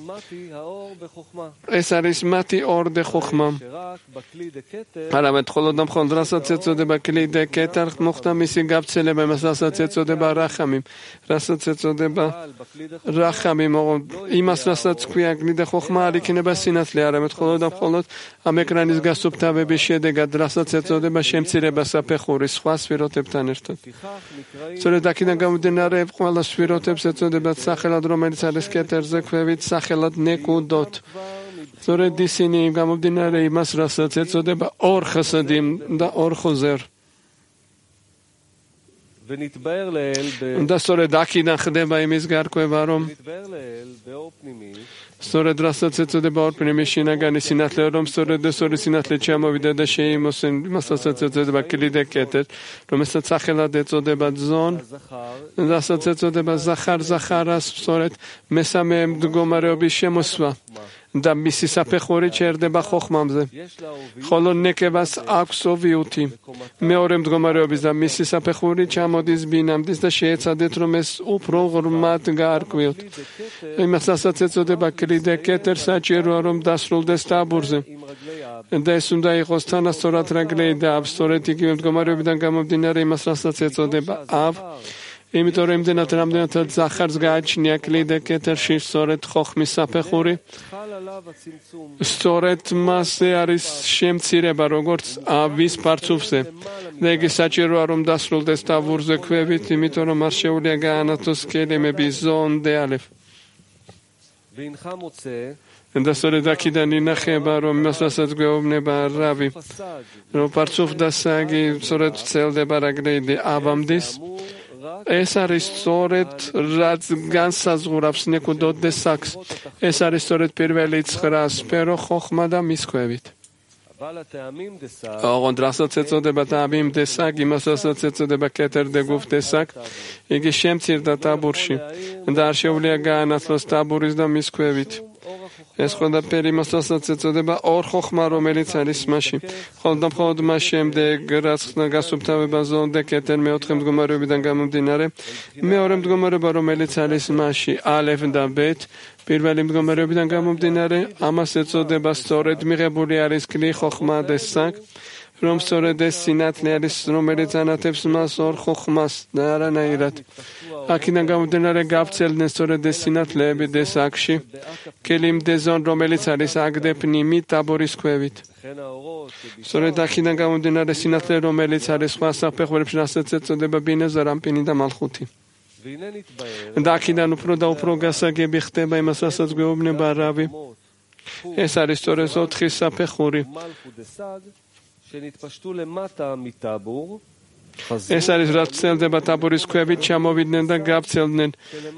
ეს არის მათი ორდე ხოხმა. არამედ მხოლოდ და მხოლოდ რასაც ეწოდება კლიდე კეთერ მოხდა მისი გავრცელება, იმას რასაც ეწოდება რახამი, რასაც ეწოდება რახამი, იმას რასაც ქვია კლიდე ხოხმა, არ იქნება სინათლე, არამედ მხოლოდ და მხოლოდ ამ ეკრანის გასუფთავების შედეგად, რასაც ეწოდება შემცირება საფეხურის სხვა სფიროთებთან ერთად. სწორედ აქედან გამომდინარე, ყველა სფიროთებს ეწოდებათ სახელად, რომელიც არის კეთერზე ქვევით, სახელად ნეკუდოთ. სწორედ ისინი გამომდინარე იმას, რასაც ეწოდება ორ ხასადი და ორ ხოზერ. და სწორედ აქედან ხდება იმის გარკვევა, რომ სწორედ რასაც ეწოდება ორ პნიმის შინაგანი სინათლე, რომ სწორედ ეს ორი სინათლე ჩამოვიდა და შეიმოსენ იმას, რასაც ეწოდება კლიდე კეთერ, რომელსაც სახელად ეწოდება ზონ, რასაც ეწოდება ზახარ ზახარას, სწორედ მესამე მდგომარეობის შემოსვა. და მისი საფეხური ჩერდება ხოხმამზე. ხოლო ნეკევას აქვს ოვიუთი. მეორე მდგომარეობის და მისი საფეხური ჩამოდის ბინამდის და შეეცადეთ, რომ ეს უფრო ღრმად გაარკვიოთ. იმას, რასაც ეწოდება კლიდე კეთერ, საჭიროა, რომ დასრულდეს ტაბურზე. და ეს უნდა იყოს თანასწორად რაგლეი და ავ, სწორედ იგივე მდგომარეობიდან გამომდინარე იმას, რასაც ეწოდება ავ. იმიტომ რომ იმდენად რამდენადაც ზახარს გააჩნია კლიდე კეთერში სწორედ ხოხმის საფეხური, სწორედ მასზე არის შემცირება, როგორც ავის პარცუფზე. და იგი საჭიროა, რომ დასრულდეს ტაბურზე ქვევით, იმიტომ რომ არ შეუძლია გაანათოს კელიმები ზონ და ალეფ. და სწორედ აქედან ინახება, რომ მასაც გვეუბნება რავი, რომ პარცუფ და საგი სწორედ ვრცელდება რაგლეი ავამდის. ეს არის სწორედ რაც განსაზღვრავს ნეკუდოთ და საქს. ეს არის სწორედ პირველი ცხრა სფერო ხოხმა და მის ქვევით. ოღონდ რასაც ეწოდება ტაბიმ დესაკ, იმას რასაც ეწოდება კეტერ და გუფ დესაკ, იგი შემცირდა ტაბურში და არ შეუძლია გაანაცვლოს ტაბურის და მის ქვევით. ეს ყველაფერი იმას რასაც ეწოდება ორ ხოხმა, რომელიც არის მასში. მხოლოდ და მხოლოდ მას შემდეგ, რაც ხსნა გასუფთავება ზონდე კეტერ მეოთხე მდგომარეობიდან გამომდინარე, მეორე მდგომარეობა, რომელიც არის მასში, ალეფ და ბეთ, პირველი მდგომარეობიდან გამომდინარე, ამას ეწოდება სწორედ მიღებული არის კლი ხოხმა დესაკ, რომ სწორედ ეს სინათლე არის, რომელიც ანათებს მას ორ ხოხმას და არანაირად. აქედან გამომდინარე გავცელდნენ სწორედ ეს სინათლეები დესაკში, კილიმ დეზონ, რომელიც არის აგდეფნიმი ტაბორის ქვევით. სწორედ აქედან გამომდინარე სინათლე, რომელიც არის სხვა საფეხურებში, რასაც ეწოდება ბინა, ზარამპინი და მალხუთი. და აქედან უფრო და უფრო გასაგები ხდება იმას, რასაც გვეუბნება რავი. ეს არის სწორედ ოთხი საფეხური. ეს არის რაც ვრცელდება ტაბურის ქვევით, ჩამოვიდნენ და გავცელდნენ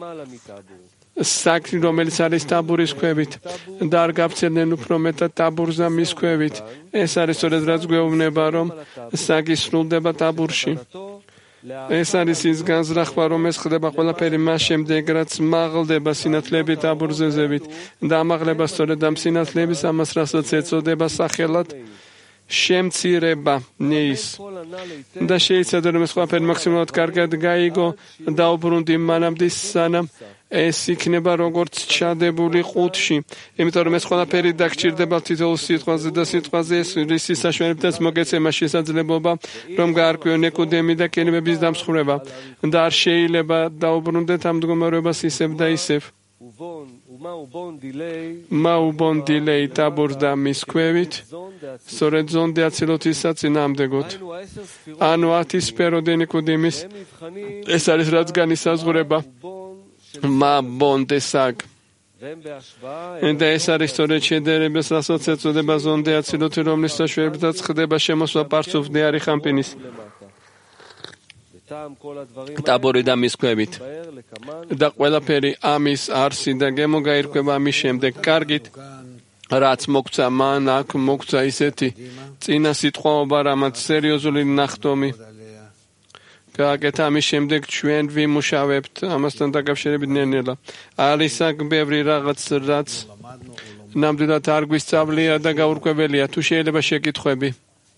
საქმე, რომელიც არის ტაბურის ქვევით და არ გავცელდნენ უფრო მეტად ტაბურს და მის ქვევით. ეს არის სწორედ რაც გვეუბნება, რომ საგი სრულდება ტაბურში. ეს არის ის განზრახვა, რომ ეს ხდება ყველაფერი მას შემდეგ, რაც მაღლდება სინათლეები ტაბურზე ზევით და ამაღლება სწორედ ამ სინათლეების ამას, რასაც ეწოდება სახელად შემცირება ნეის. და შეიძლება რომ ეს ყველაფერი მაქსიმალურად კარგად გაიგო და უბრუნდი მანამდე, სანამ ეს იქნება როგორც ჩადებული ყუთში. იმიტომ რომ ეს ყველაფერი დაგჭირდება თითოეულ სიტყვაზე და სიტყვაზე ეს რისის საშუალებითაც მოგეცემა შესაძლებლობა, რომ გაარკვიო ნეკუდემი და კენებების დამსხვრება და არ შეიძლება დაუბრუნდეთ ამ მდგომარეობას ისევ და ისევ. მაუბონ დილეი ტაბურს და მის ქვევით, სწორედ ზონდე აცილოთისა წინააღმდეგოთ. ანუ ათი სფერო ნიკუდიმის, ეს არის რაც განისაზღვრება მაბონ დესაკ. და ეს არის სწორედ შედარებას, რასაც ეწოდება ზონდე აცილოთი, რომლის საშუალებითაც ხდება შემოსვლა პარცუფ დეარი ხამპინის. ტაბორი და მის ქვევით. და ყველაფერი ამის არსი და გემო გაირკვევა ამის შემდეგ კარგით, რაც მოგცა მან აქ მოგცა ისეთი წინა სიტყვაობა, რამაც სერიოზული ნახტომი გააკეთა. ამის შემდეგ ჩვენ ვიმუშავებთ ამასთან დაკავშირებით ნელ-ნელა. არის აქ ბევრი რაღაც, რაც ნამდვილად არ გვისწავლია და გაურკვეველია. თუ შეიძლება შეკითხვები?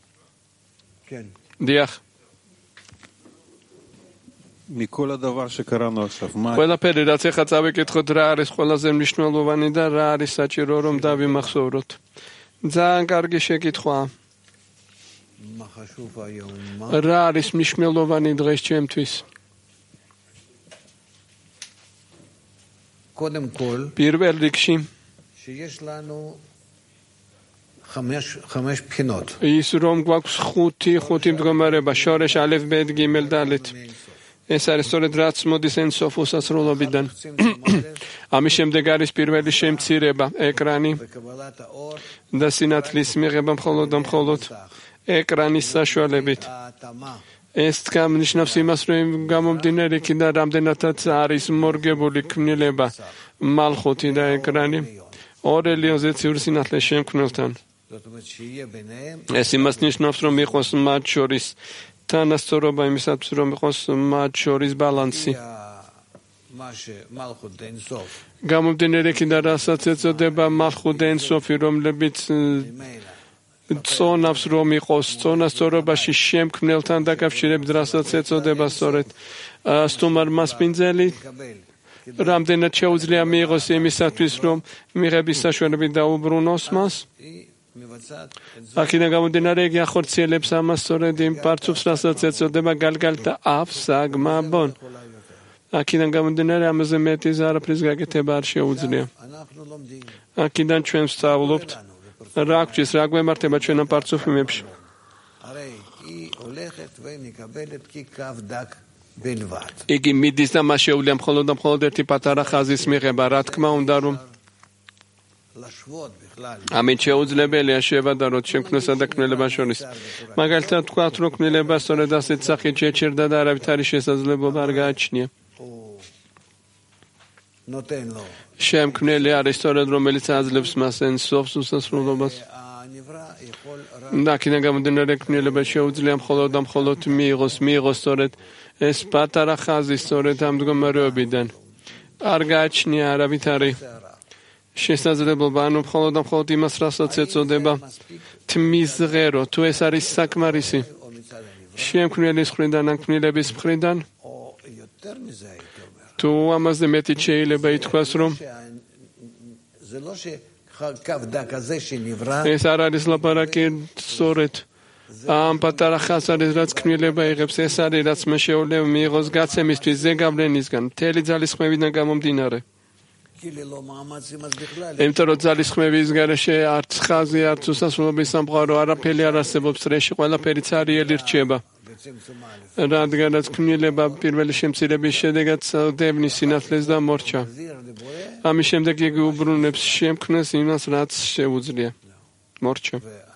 დიახ. ყველაფერი, რაც ეხლა წავიკითხოთ, რა არის ყველაზე მნიშვნელოვანი და რა არის საჭირო, რომ დავიმახსოვროთ. ძალიან კარგი შეკითხვაა. რა არის მნიშვნელოვანი დღეს ჩემთვის? პირველ რიგში ის რომ გვაქვს ხუთი ხუთი მდგომარეობა, შორეშ ალეფ ბეთ გიმელ დალეთ. ეს არის სწორედ რაც მოდის ენსოფ უსასრულობიდან. ამის შემდეგ არის პირველი შემცირება, ეკრანი და სინათლის მიღება მხოლოდ და მხოლოდ ეკრანის საშუალებით. ეს ნიშნავს იმას, რომ გამომდინარე იქიდან რამდენადაც არის მორგებული ქმნილება, მალხუთი და ეკრანი ორ ელიოზეციური სინათლის შემქმნელთან. ეს იმას ნიშნავს, რომ იყოს მათ შორის თანასწორობა იმისათვის, რომ იყოს მათ შორის ბალანსი. გამომდინარე იქიდან, რასაც ეწოდება მალხუდ ენსოფი, რომლებიც წონავს, რომ იყოს წონასწორობაში შემქმნელთან დაკავშირებით, რასაც ეწოდება სწორედ სტუმარ მასპინძელი, რამდენად შეუძლია მიიღოს იმისათვის, რომ მიღების საშუალებით დაუბრუნოს მას. აქედან გამომდინარე, იგი ახორციელებს ამას სწორედ იმ პარცუფს, რასაც ეწოდება გალგალთა აფსაგმაბონ. აქედან გამომდინარე, ამაზე მეტი არაფრის გაკეთება არ შეუძლია. აქედან ჩვენ ვსწავლობთ, რა გვჭირს, რა გვემართება ჩვენ ამ პარცუფებში. იგი მიდის და მას შეუძლია მხოლოდ და მხოლოდ ერთი პატარა ხაზის მიღება, რა თქმა უნდა, რომ ამით შეუძლებელია შევადაროთ შემქმნელსა და ქმნილებას შორის. მაგალითად ვთქვათ, რომ ქმნილება სწორედ ასეთ სახით შეჩერდა და არავითარი შესაძლებლობა არ გააჩნია. შემქმნელი არის სწორედ, რომელიც აძლევს მას ენსოფს უსასრულობას. და აქედან გამომდინარე ქმნილება შეუძლია მხოლოდ და მხოლოდ მიიღოს მიიღოს სწორედ ეს პატარა ხაზი სწორედ ამ მდგომარეობიდან. არ გააჩნია არავითარი შესაძლებლობა, ანუ მხოლოდ და მხოლოდ იმას, რასაც ეწოდება თმის ღერო, თუ ეს არის საკმარისი შემქმნელის მხრიდან ან ქმნილების მხრიდან, თუ ამაზე მეტი შეიძლება ითქვას, რომ ეს არ არის ლაპარაკი სწორედ ამ პატარა ხაზს არის, რაც ქმნილება იღებს, ეს არის, რაც მას შეუძლია მიიღოს გაცემისთვის ზეგავლენისგან, მთელი ძალისხმევიდან გამომდინარე. იმიტომ რომ ძალისხმევის გარეშე არც ხაზი, არც უსასრულობის სამყარო არაფერი არ არსებობს წრეში, ყველაფერი ცარიელი რჩება. რადგანაც ქმნილება პირველი შემცირების შედეგად დევნის სინათლეს და მორჩა. ამის შემდეგ იგი უბრუნებს შემქმნელს იმას, რაც შეუძლია. მორჩა.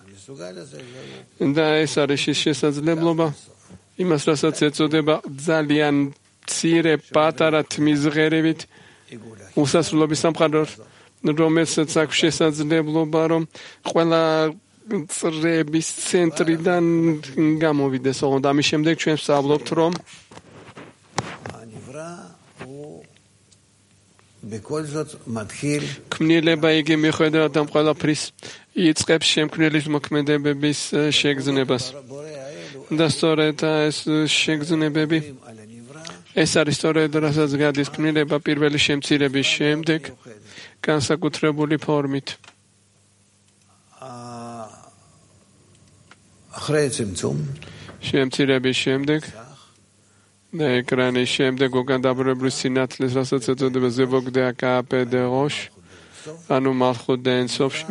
და ეს არის ის შესაძლებლობა, იმას, რასაც ეწოდება ძალიან მცირე პატარა თმის ღერებით უსასრულობის სამყარო, რომელსაც აქვს შესაძლებლობა, რომ ყველა წრების ცენტრიდან გამოვიდეს. ოღონდ ამის შემდეგ ჩვენ ვსწავლობთ, რომ ქმნილება იგი მიუხედავად ამ ყველაფრის იწყებს შემქმნელის მოქმედებების შეგრძნებას. და სწორედ ეს შეგრძნებები ეს არის სწორედ რასაც გადის ქმნილება პირველი შემცირების შემდეგ განსაკუთრებული ფორმით. შემცირების შემდეგ და ეკრანის შემდეგ უკან დაბრუნებული სინათლის, რასაც ეწოდება ზებოგდე აკაპედე ღოშ, ანუ მალხუთ და ენსოფში.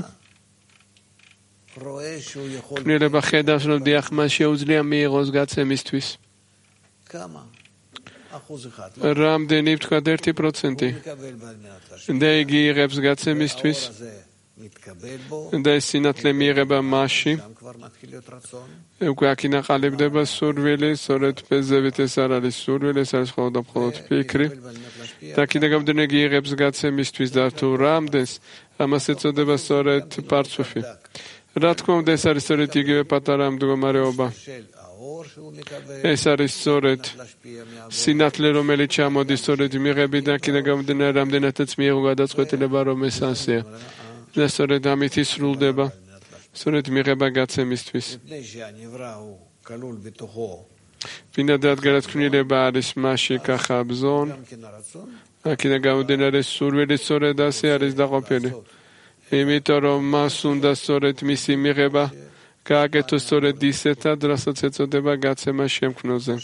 ქმნილება ხედავს, რომ დიახ, მას შეუძლია მიიღოს გაცემისთვის. რამდენი ვთქვათ ერთი პროცენტი. და იგი იღებს გაცემისთვის და ეს სინათლე მიიღება მასში. უკვე აქ ინაყალიბდება სურვილი, სწორედ ფეზებით ეს არ არის სურვილი, ეს არის მხოლოდ და მხოლოდ ფიქრი. და აქედან გამომდინარე იგი იღებს გაცემისთვის და თუ რამდენს, ამას ეწოდება სწორედ პარცუფი. რა თქმა უნდა, ეს არის სწორედ იგივე პატარა მდგომარეობა. ეს არის სწორედ სინათლე, რომელიც ჩამოდის სწორედ მიღებიდან, აქედან გამომდინარე რამდენადაც მიიღო გადაწყვეტილება, რომ ეს ასეა. და სწორედ ამით ისრულდება სწორედ მიღება გაცემისთვის. ვინაიდან რადგანაც ქმნილება არის მასში კახაბზონ, აქედან გამომდინარე სურვილი სწორედ ასე არის დაყოფილი. იმიტომ რომ მას უნდა სწორედ მისი მიღება გააკეთოს სწორედ ისეთად, რასაც ეწოდება გაცემა შემქმნელზე.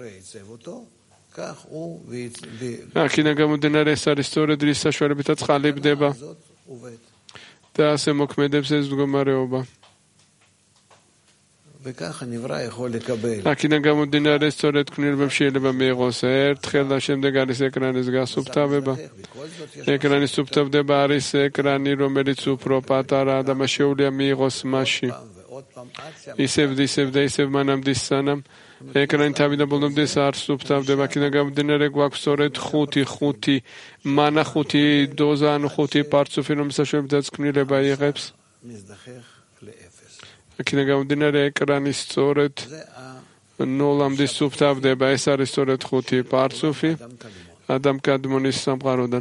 აქედან გამომდინარე ეს არის სწორედ რის საშუალებითაც ყალიბდება და ასე მოქმედებს ეს მდგომარეობა. აქედან გამომდინარე სწორედ ქმნილებამ შეიძლება მიიღოს ერთხელ და შემდეგ არის ეკრანის გასუფთავება. ეკრანის სუფთავდება არის ეკრანი, რომელიც უფრო პატარაა და მას შეუძლია მიიღოს მასში. ისევ და ისევ და ისევ მანამდე სანამ ეკრანი თავიდან ბოლომდე არ სუფთავდება. აქედან გამომდინარე გვაქვს სწორედ ხუთი ხუთი მანა ხუთი დოზა, ანუ ხუთი პარცუფი, რომელსაც საშუალებითაც ქმნილება იღებს. აქედან გამომდინარე ეკრანი სწორედ ნოლამდე სუფთავდება. ეს არის სწორედ ხუთი პარცუფი ადამ კადმონის სამყაროდან.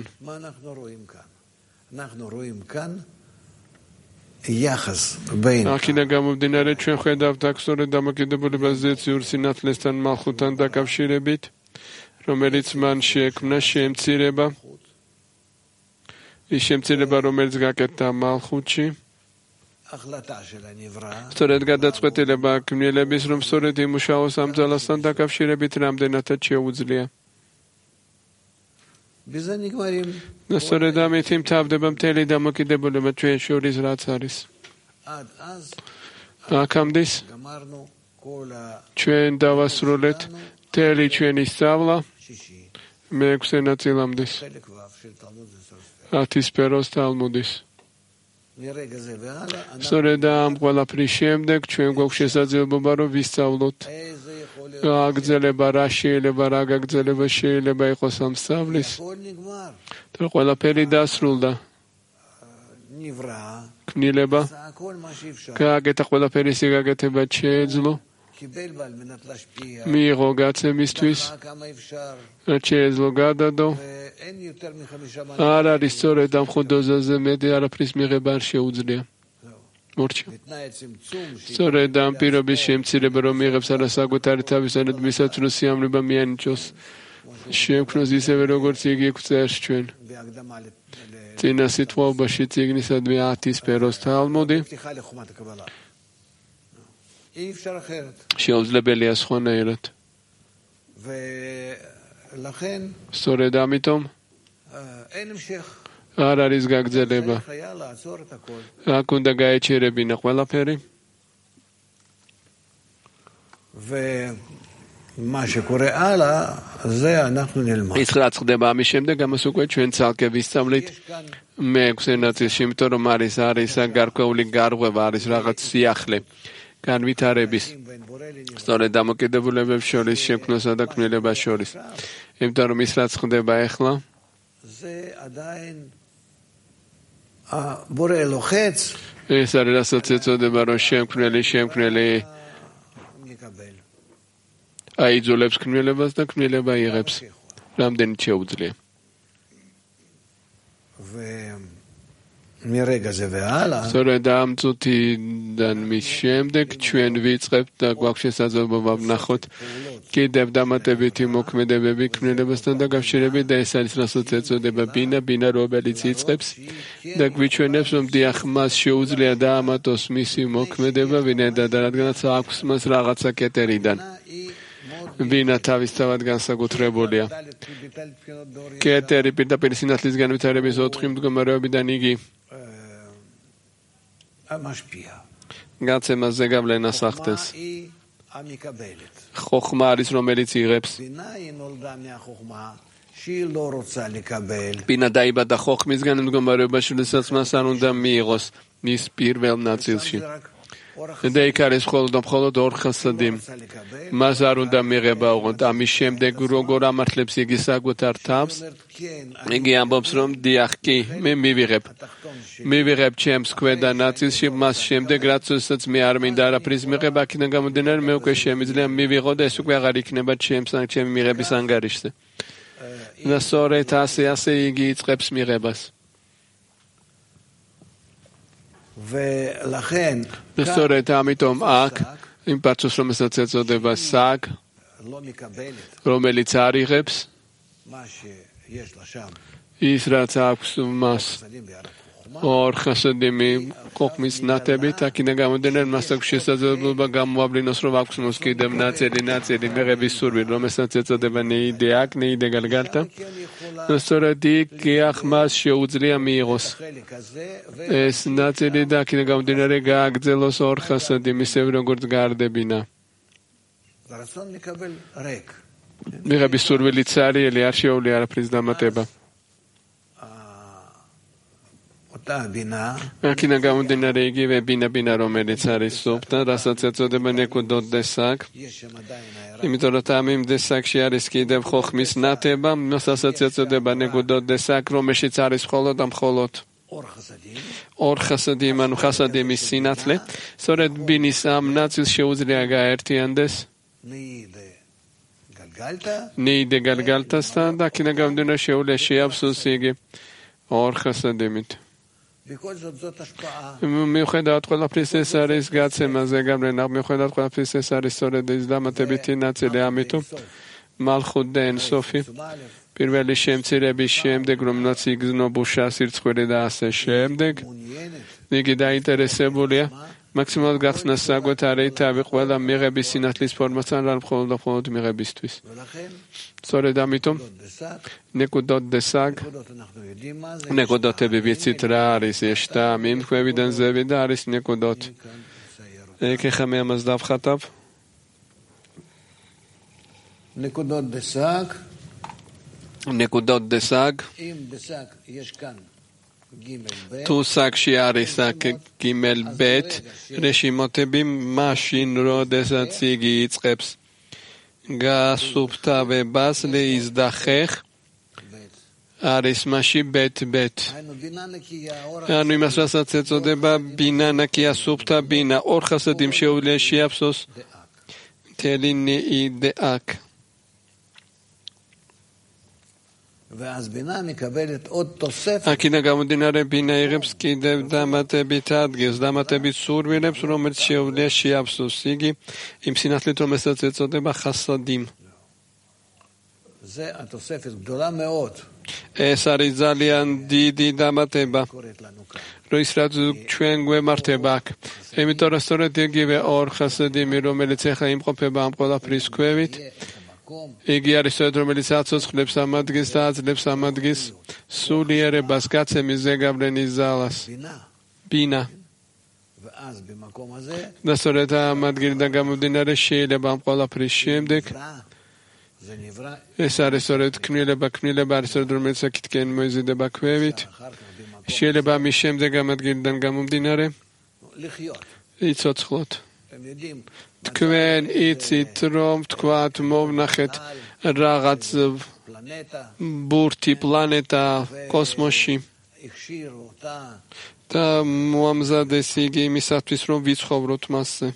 აქედან გამომდინარე ჩვენ ხედავთ აქ სწორედ დამოკიდებულებას ზეციურ სინათლესთან მალხუთთან დაკავშირებით, რომელიც მან შეექმნა შემცირება. ის შემცირება, რომელიც გაკეთდა მალხუთში. სწორედ გადაწყვეტილება ქმნილების, რომ სწორედ იმუშაოს ამ ძალასთან დაკავშირებით რამდენადაც შეუძლია. და სწორედ ამით იმთავრდება მთელი დამოკიდებულება ჩვენ შორის, რაც არის. აქამდე ჩვენ დავასრულეთ მთელი ჩვენი სწავლა მეექვსე ნაწილამდე ათისფეროს თალმუდის. სწორედ ამ ყველაფრის შემდეგ ჩვენ გვაქვს შესაძლებლობა, რომ ვისწავლოთ აგრძელება რა შეიძლება, რა გაგრძელება შეიძლება იყოს ამ სწავლის. და ყველაფერი დასრულდა. ქმნილება გააკეთა ყველაფერი ისე გაკეთებად შეეძლო მიიღო გაცემისთვის რაც შეეძლო გადადო არ არის სწორედ ამ ხუდოზაზე მეტი არაფრის მიღება არ შეუძლია მორჩა სწორედ ამ პირობის შემცირება რომ მიიღებს არასაკუთარი თავისადად მისაც რომ სიამრება მიანიჭოს შექმნოს ისევე როგორც იგი გვწერს ჩვენ წინა სიტყვაობაში წიგნისადმი ათი სფეროს თალმუდი შეუძლებელია სხვანაირად სწორედ ამიტომ არ არის გაგრძელება აქ უნდა გაეჩერებინა ყველაფერი ის რაც ხდება ამის შემდეგ ამას უკვე ჩვენ ცალკე ვისწავლით მეექვსე ნაწილში იმიტომ რომ არის არის გარკვეული გარღვევა არის რაღაც სიახლე განვითარების სწორედ დამოკიდებულებებს შორის შექმნასა და ქმნილებას შორის იმიტომ რომ ის რაც ხდება ახლა ეს არის რასაც ეწოდება რომ შემქმნელი შემქმნელი აიძულებს ქმნილებას და ქმნილება იღებს რამდენიც შეუძლია სწორედ ამ წუთიდან მის შემდეგ ჩვენ ვიწყებთ და გვაქვს შესაძლებლობა ვნახოთ კიდევ დამატებითი მოქმედებები ქმნილებასთან დაკავშირებით და ეს არის რასაც ეწოდება ბინა ბინა რომელიც იწყებს და გვიჩვენებს რომ დიახ მას შეუძლია დაამატოს მისი მოქმედება ვინაიდან რადგანაც აქვს მას რაღაცა კეტერიდან ბინა თავისთავად განსაკუთრებულია კეტერი პირდაპირ სინათლის განვითარების ოთხი მდგომარეობიდან იგი გაცემაზე გავლენას ახდენს ხოხმა არის რომელიც იღებს ბინა დაიბადა ხოხმისგან მდგომარეობაში როდესაც მას არ უნდა მიიღოს მის პირველ ნაწილში და იქ არის მხოლოდ და მხოლოდ ორ ხასადი მას არ უნდა მიიღება უღონთ ამის შემდეგ როგორ ამართლებს იგი საკუთარ თავს იგი ამბობს რომ დიახ კი მე მივიღებ მივიღებ ჩემს ქვედა ნაწილში მას შემდეგ რაც უსაც მე არ მინდა არაფრის მიღება აქედან გამომდინარე მე უკვე შემიძლია მივიღო და ეს უკვე აღარ იქნება ჩემს ჩემი მიღების ანგარიშზე და სწორედ ასე ასე იგი იწყებს მიღებას სწორედ ამიტომ აქ იმ პარცოს რომელსაც ეწოდება საგ რომელიც არ იღებს ის რაც აქვს მას ორ ხასადიმი ხოხმის ნათებით აქედან გამომდინარე მას აქვს შესაძლებლობა გამოავლინოს რომ აქვს მას კიდევ ნაწილი ნაწილი მიღების სურვილი რომელსაც ეწოდება ნეიდე აქ ნეიდე გალგალტა სწორედ იქ მას შეუძლია მიიღოს ეს ნაწილი და აქედან გამომდინარე გააგრძელოს ორ ხასადიმ ისევ როგორც გარდებინა მიღების სურვილი ცარიელი არ შეუძლია არაფრის დამატება აქედან გამომდინარე იგივე ბინა ბინა რომელიც არის სოფთა რასაც ეწოდება ნეკუდოდ დესაკ იმიტომ რომ ამ იმ დესაკში არის კიდევ ხოხმის ნათება მასაც ეწოდება ნეკუდოდ დესაკ რომელშიც არის მხოლოდ და მხოლოდ ორ ხასადი ანუ ხასადიმის სინათლე სწორედ ბინის ამ ნაწილს შეუძლია გაერთიანდეს ნეიდე გალგალტასთან და აქედან გამომდინარე შეუძლია შეავსოს იგი ორ ხასადიმით მიუხედავად ყველაფრის ეს არის გაცემაზე გავლენა მიუხედავად ყველაფრის ეს არის სწორედ ის დამატებითი ნაწილი ამიტომ მალხუთ და ენ-სოფი პირველი შემცირების შემდეგ რომელსაც იგზნო ბუშა სირცხვილი და ასე შემდეგ იგი დაინტერესებულია მაქსიმალურად გახსნას საკუთარი თავი ყველა მიღების სინათლის ფორმასთან რა მხოლოდ და მხოლოდ მიღებისთვის სწორედ ამიტომ ნეკუდოდ დესაგ ნეკუდოტები ვიცით რა არის ეშტა მიმხვევიდან ზევი და არის ნეკუდოთ ეგ ეხა მე ამას დავხატავ נקודות דסק נקודות דסק თუ საკში არის აქ გიმელ ბეთ რეჟიმოტები მაშინ როდესაც იგი იწყებს გასუფთავებას ლეის და ხეხ არის მასში ბეთ ბეთ. ანუ იმას რასაც ეწოდება ბინა ნაკია სუფთა ბინა ორ ხასადი შეუძლია შეაფსოს მთელი ნეიდე აქ. აქედან გამომდინარე ბინა იღებს კიდევ დამატებით ადგილს, დამატებით სურვილებს, რომელიც შეუძლია შეაფსოს იგი იმ სინათლით, რომელსაც ეწოდება ხასადიმ. ეს არის ძალიან დიდი დამატება, რის რაც ჩვენ გვემართება აქ. იმიტომ რომ სწორედ იგივე ორ ხასადიმი, რომელიც ახლა იმყოფება ამ ყველაფრის ქვევით, იგი არის სწორედ რომელიც აცოცხლებს ამ ადგილს და აძლევს ამ ადგილს სულიერებას, გაცემის ზეგავლენის ზალას. ბინა. და სწორედ ამ ადგილიდან გამომდინარე შეიძლება ამ ყველაფრის შემდეგ ეს არის სწორედ ქმნილება, ქმნილება არის სწორედ რომელიც აქეთკენ მოიზრდება ქვევით. შეიძლება ამის შემდეგ ამ ადგილიდან გამომდინარე იცოცხლოთ. თქვენ იცით რომ თქვათ მოვნახეთ რაღაც ბურთი პლანეტა კოსმოსში და მოამზადეს იგი იმისათვის რომ ვიცხოვროთ მასზე.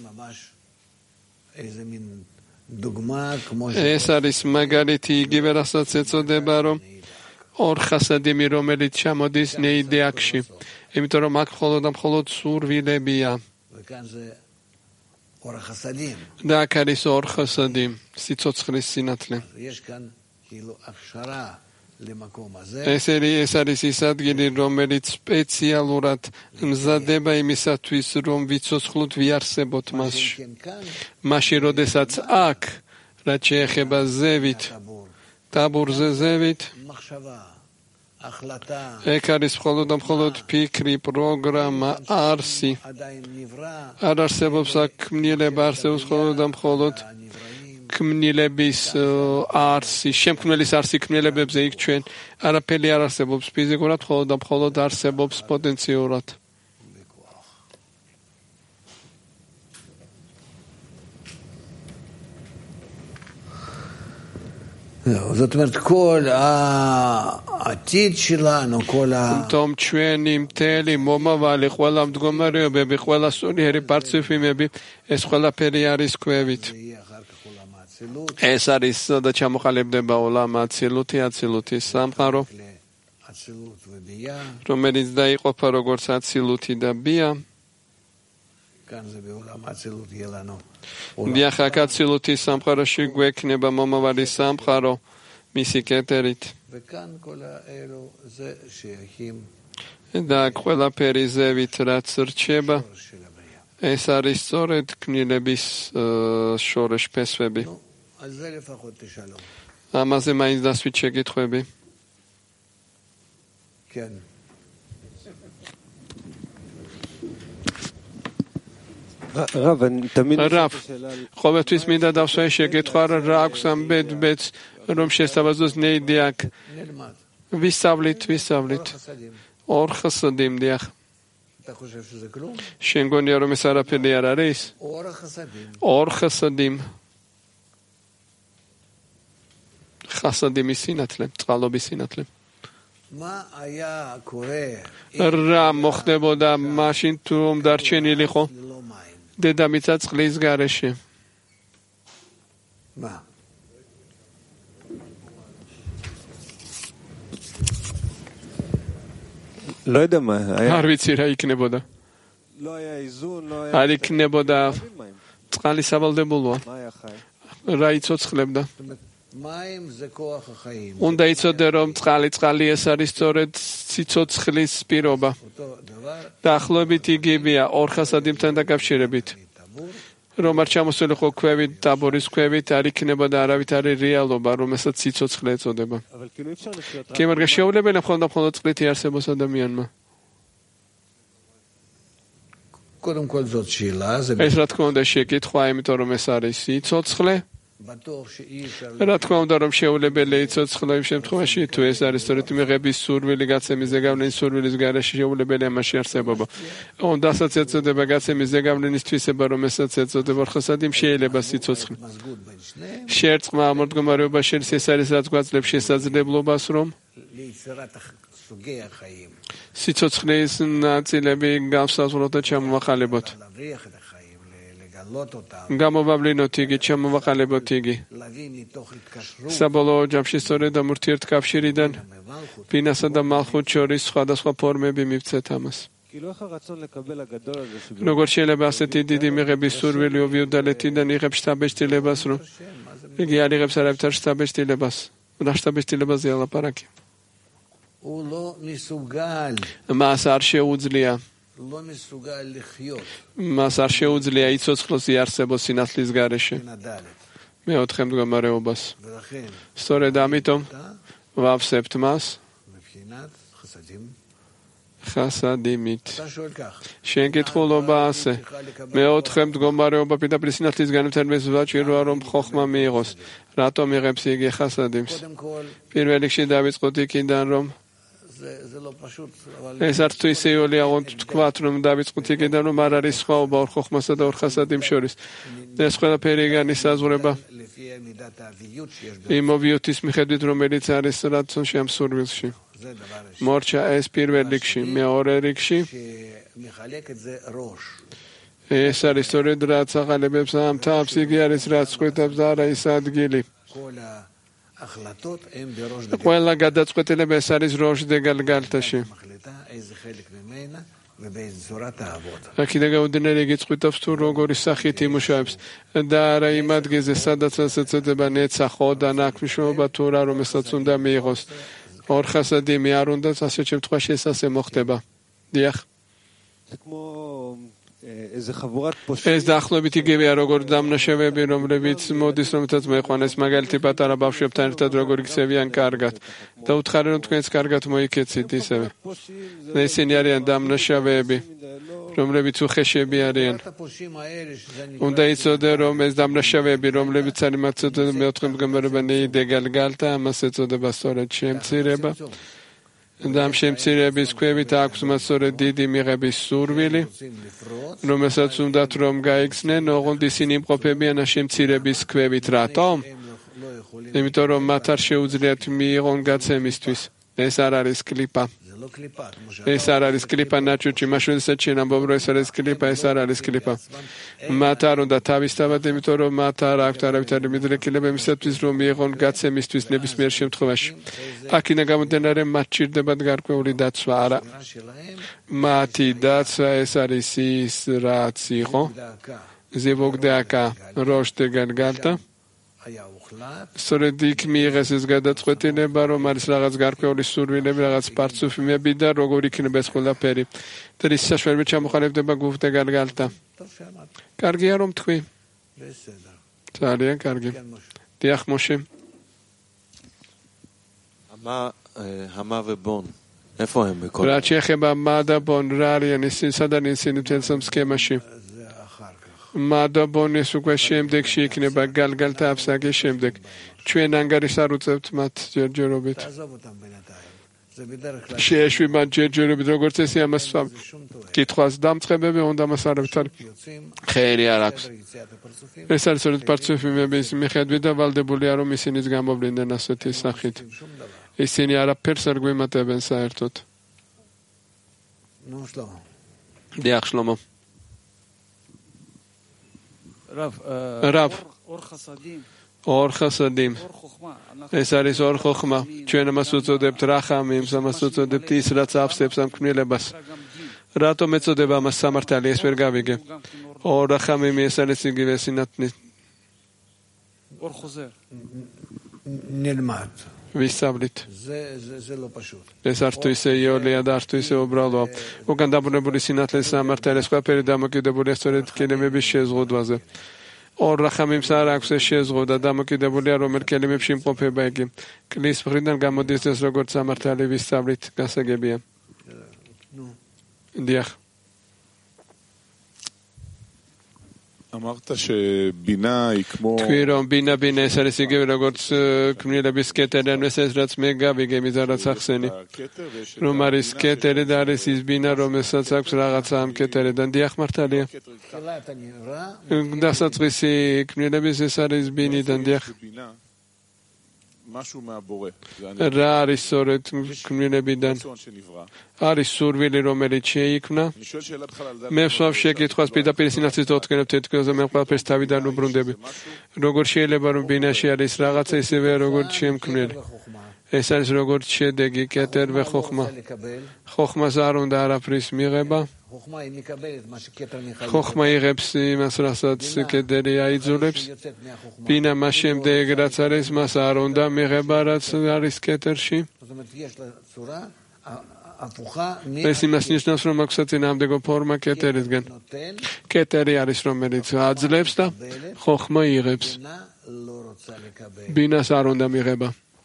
ეს არის მაგალითი იგივე რასაც ეწოდება რომ ორ ხასადიმი რომელიც ჩამოდის ნეიდე აქში, იმიტომ რომ აქ მხოლოდ და მხოლოდ სურვილებია. და აქ არის ორ ხასადი, სიცოცხლის სინათლე. ეს არის ის ადგილი, რომელიც სპეციალურად მზადება იმისათვის, რომ ვიცოცხლოთ ვიარსებოთ მასში. მაშინ, როდესაც აქ, რაც შეეხება ზევით, ტაბურზე ზევით, ეგ არის მხოლოდ და მხოლოდ ფიქრი, პროგრამა, არსი. არ არსებობს აქ ქმნილება, არსებობს მხოლოდ და მხოლოდ ქმნილების არსი, შემქმნელის არსი ქმნილებებზე იქ ჩვენ არაფერი არ არსებობს ფიზიკურად, მხოლოდ და მხოლოდ არსებობს პოტენციურად. זאת אומרת, כל העתיד שלנו, כל ה... თომ ჩვენი მთელი მომავალი, ყველა მდგომარეობები, ყველა სულიერი პარციფიმები, ეს ყველაფერი არის ქვევით. ეს არის და ჩამოყალიბდება ოლამ აცილუთი, აცილუთის სამყარო, რომელიც დაიყოფა როგორც აცილუთი და ბია. დიახ, აქ აცილუთის სამყაროში გვექნება მომავალი სამყარო მისი კეტერით. და ყველაფერი ზევით რაც რჩება, ეს არის სწორედ ქმნილების შორეშ ფესვები. ამაზე მაინც დასვით შეკითხვები. רב, אני תמיד... רב, ყოველთვის მინდა დავსვე შეკითხვა რა აქვს ამ ბედბედს რომ შესაბაზოს ნეიდიაკ. ვისწავლით, ვისწავლით. ორ ხასადი, დიახ. შენ გონია რომ ეს არაფერი არ არის? ორ ხასადი. ხასადიმის სინათლე, წყალობის სინათლე. რა მოხდებოდა მაშინ თუ რომ დარჩენილიყო დედამიწა წყლის გარეშე? לא יודע מה, არ ვიცი რა იქნებოდა. לא היה איזון, לא היה... არ იქნებოდა წყალი სავალდებულოა. რა იცოცხლებდა? უნდა იცოდე რომ წყალი წყალი ეს არის სწორედ სიცოცხლის პირობა. დაახლოებით იგივეა ორ ხასადიმთან დაკავშირებით. რომ არ ჩამოსულიყო ქვევით, ტაბორის ქვევით, არ იქნებოდა არავითარი რეალობა, რომელსაც სიცოცხლე ეწოდება. კი, მაგრამ შეუძლებელია მხოლოდ და მხოლოდ წყლით იარსებოს ადამიანმა. ეს რა თქმა უნდა შეკითხვა, იმიტომ რომ ეს არის სიცოცხლე. რა თქმა უნდა რომ შეუძლებელია იცოცხლო იმ შემთხვევაში თუ ეს არის სწორედ მიღების სურვილი, გაცემის ზეგავლენის სურვილის გარეშე შეუძლებელია მასში არსებობა. უნდასაც ეწოდება გაცემის ზეგავლენის თვისება, რომ ესაც ეწოდება ორ ხასადიმ, შეიძლება სიცოცხლე. შერწყმა ამ მდგომარეობაში ეს არის რაც გვაძლევს შესაძლებლობას რომ სიცოცხლის ნაწილები განსაზღვროთ და ჩამოვაყალიბოთ. გამოვავლინოთ იგი, ჩამოვაყალიბოთ იგი. საბოლოო ჯამში სწორედ ამ ურთიერთკავშირიდან ბინასა და მალხუთ შორის სხვადასხვა ფორმები მივცეთ ამას. როგორ შეიძლება ასეთი დიდი მიღების სურვილი ოვიუდალეთიდან იღებს შთაბეჭდილებას, რომ იგი არ იღებს არავითარ შთაბეჭდილებას, რა შთაბეჭდილებაზეა ლაპარაკი. მას არ შეუძლია მას არ შეუძლია იცოცხლოს იარსებოს სინათლის გარეშე მეოთხე მდგომარეობას. სწორედ ამიტომ ვავსებთ მას ხასადიმით. შენ კითხულობა ასე. მეოთხე მდგომარეობა პირდაპირ სინათლის განვითარების ვაჭიროა, რომ ხოხმა მიიღოს. რატომ იღებს იგი ხასადიმს? პირველ რიგში დავიწყოთ იქიდან, რომ ეს არ თუ ისეული აღთქვათ, რომ დავიწყოთ იქიდან, რომ არ არის სხვაობა ორ ხოხმასა და ორ ხასადიმ შორის. ეს ყველაფერი განისაზღვრება იმ ოვიუთის მიხედვით, რომელიც არის რაცონში ამ სურვილში. მორჩა ეს პირველ რიგში, მეორე რიგში ეს არის სწორედ რაც აღალებებს ამ თავს, იგი არის რაც წყვეტავს და არა ის ადგილი. ყველა გადაწყვეტილება ეს არის როშ დე გალგალტაში. აქედან გამომდინარე იგი წყვეტავს თუ როგორი სახით იმუშავებს და არა იმ ადგილზე, სადაც ასე ეწოდება ნეცა ხოდან აქ მნიშვნელობა თუ რა რომელსაც უნდა მიიღოს. ორ ხასადიმი არ უნდა, ასე შემთხვევაში ეს ასე მოხდება. დიახ. ეს დაახლოებით იგივეა როგორც დამნაშავეები, რომლებიც მოდის, რომელთაც მეყვანეს მაგალითი პატარა ბავშვებთან ერთად როგორ იქცევიან კარგად და უთხარი რომ თქვენს კარგად მოიქეცით ისევე. ისინი არიან დამნაშავეები, რომლებიც უხეშები არიან. უნდა იცოდე, რომ ეს დამნაშავეები, რომლებიც არის მათ წოდდება მეოთხე მდგომარეობა ნეიდე გალგალტა, ამას ეწოდება სწორედ შემცირება. და ამ შემცირების ქვევით აქვს მათ სწორედ დიდი მიღების სურვილი, რომელსაც უნდათ რომ გაიქცნენ, ოღონდ ისინი იმყოფებიან ამ შემცირების ქვევით. რატომ? იმიტომ რომ მათ არ შეუძლიათ მიიღონ გაცემისთვის. ეს არ არის კლიპა. ეს არ არის კლიპა ნაჩუჩი, მაშინაც შენ ამბობ რომ ეს არის კლიპა, ეს არ არის კლიპა. მათ არ უნდა თავისთავად, იმიტომ რომ მათ არ აქვთ არავითარი მიდრეკილება იმისათვის, რომ მიიღონ გაცემისთვის ნებისმიერ შემთხვევაში. აქედან გამომდინარე, მათ ჭირდებათ გარკვეული დაცვა, არა. მათი დაცვა ეს არის ის, რაც იყო. ზევოგდაკა როშტე გალგალტა. სწორედ იქ მიიღეს ეს გადაწყვეტილება, რომ არის რაღაც გარკვეული სურვილები, რაღაც პარცუფები და როგორ იქნება ეს ყველაფერი. და ის საშუალებით ჩამოყალიბდება გუფტე გალგალტა. კარგია რომ თქვი. ძალიან კარგი. დიახ მოშე. ამა ამა ვებონ. איפה הם בכל? რა შეეხება მა და ბონ, რა არიან ისინი, სადან ისინი მთელ სამ სქემაში? მა და ბონის უკვე შემდეგში იქნება გალგალტა აფსაგის შემდეგ. ჩვენ ანგარის არ უწევთ მათ ჯერჯერობით. შეეშვი მათ ჯერჯერობით, როგორც ესე ამას კითხვას დამწყებები, უნდა მას არავითარ ხერი არ აქვს. ეს არის სწორედ პარცუფების მიხედვით და ვალდებულია, რომ ისინიც გამოვლინდნენ ასეთი სახით. ისინი არაფერს არ გვემატებენ საერთოდ. დიახ, შლომო. რაბ ორ ხასადიმ ეს არის ორ ხოხმა. ჩვენ ამას უწოდებთ რახამიმს, ამას უწოდებთ ის, რაც აფსებს ამ ქმნილებას. რატომ ეწოდება ამას სამართალი, ეს ვერ გავიგე. ორ რახამიმი ეს არის იგივე სინათლე. ორ ხოზერ ნელმად ვისწავლით. ეს არ თუ ისე იოლია და არ თუ ისე უბრალოა. უკან დაბრუნებული სინათლის სამართალი ყველაფერი დამოკიდებულია სწორედ კილიმების შეზღუდვაზე. ორ რახამიმს არ აქვს ეს შეზღუდვა, დამოკიდებულია რომელ კილიმებში იმყოფება იგი. კლის მხრიდან გამოდის ეს როგორც სამართალი ვისწავლით, გასაგებია. დიახ. אמרת שבינה היא כמו... თქვი რომ ბინა ბინა ეს არის იგივე როგორც ქმნილების კეთერი, ან ეს რაც მე გავიგე მიზარაც ახსენი. რომ არის კეთერი და არის ის ბინა, რომელსაც აქვს რაღაცა ამ კეთერიდან. დიახ, მართალია. დასაწყისი ქმნილების ეს არის ბინიდან, დიახ. משהו מהבורא. რა არის სწორედ ქმნილებიდან? არის სურვილი, რომელიც შეიქმნა. მე ვსვამ შეკითხვას პირდაპირ სინათლის დოთქენებ თეთრკელზე, მე ყველაფერს თავიდან უბრუნდები. როგორ შეიძლება რომ ბინაში არის რაღაცა ისევე როგორც შემქმნელი? ეს არის როგორც შედეგი, კეტერ ვე ხოხმა. ხოხმას არ უნდა არაფრის მიღება. ხოხმა იღებს იმას, რასაც კეტერი აიძულებს. ბინა მას შემდეგ, რაც არის, მას არ უნდა მიღება, რაც არის კეტერში. ეს იმას ნიშნავს, რომ აქვს საწინააღმდეგო ფორმა კეტერისგან. კეტერი არის, რომელიც აძლევს და ხოხმა იღებს. ბინას არ უნდა მიღება.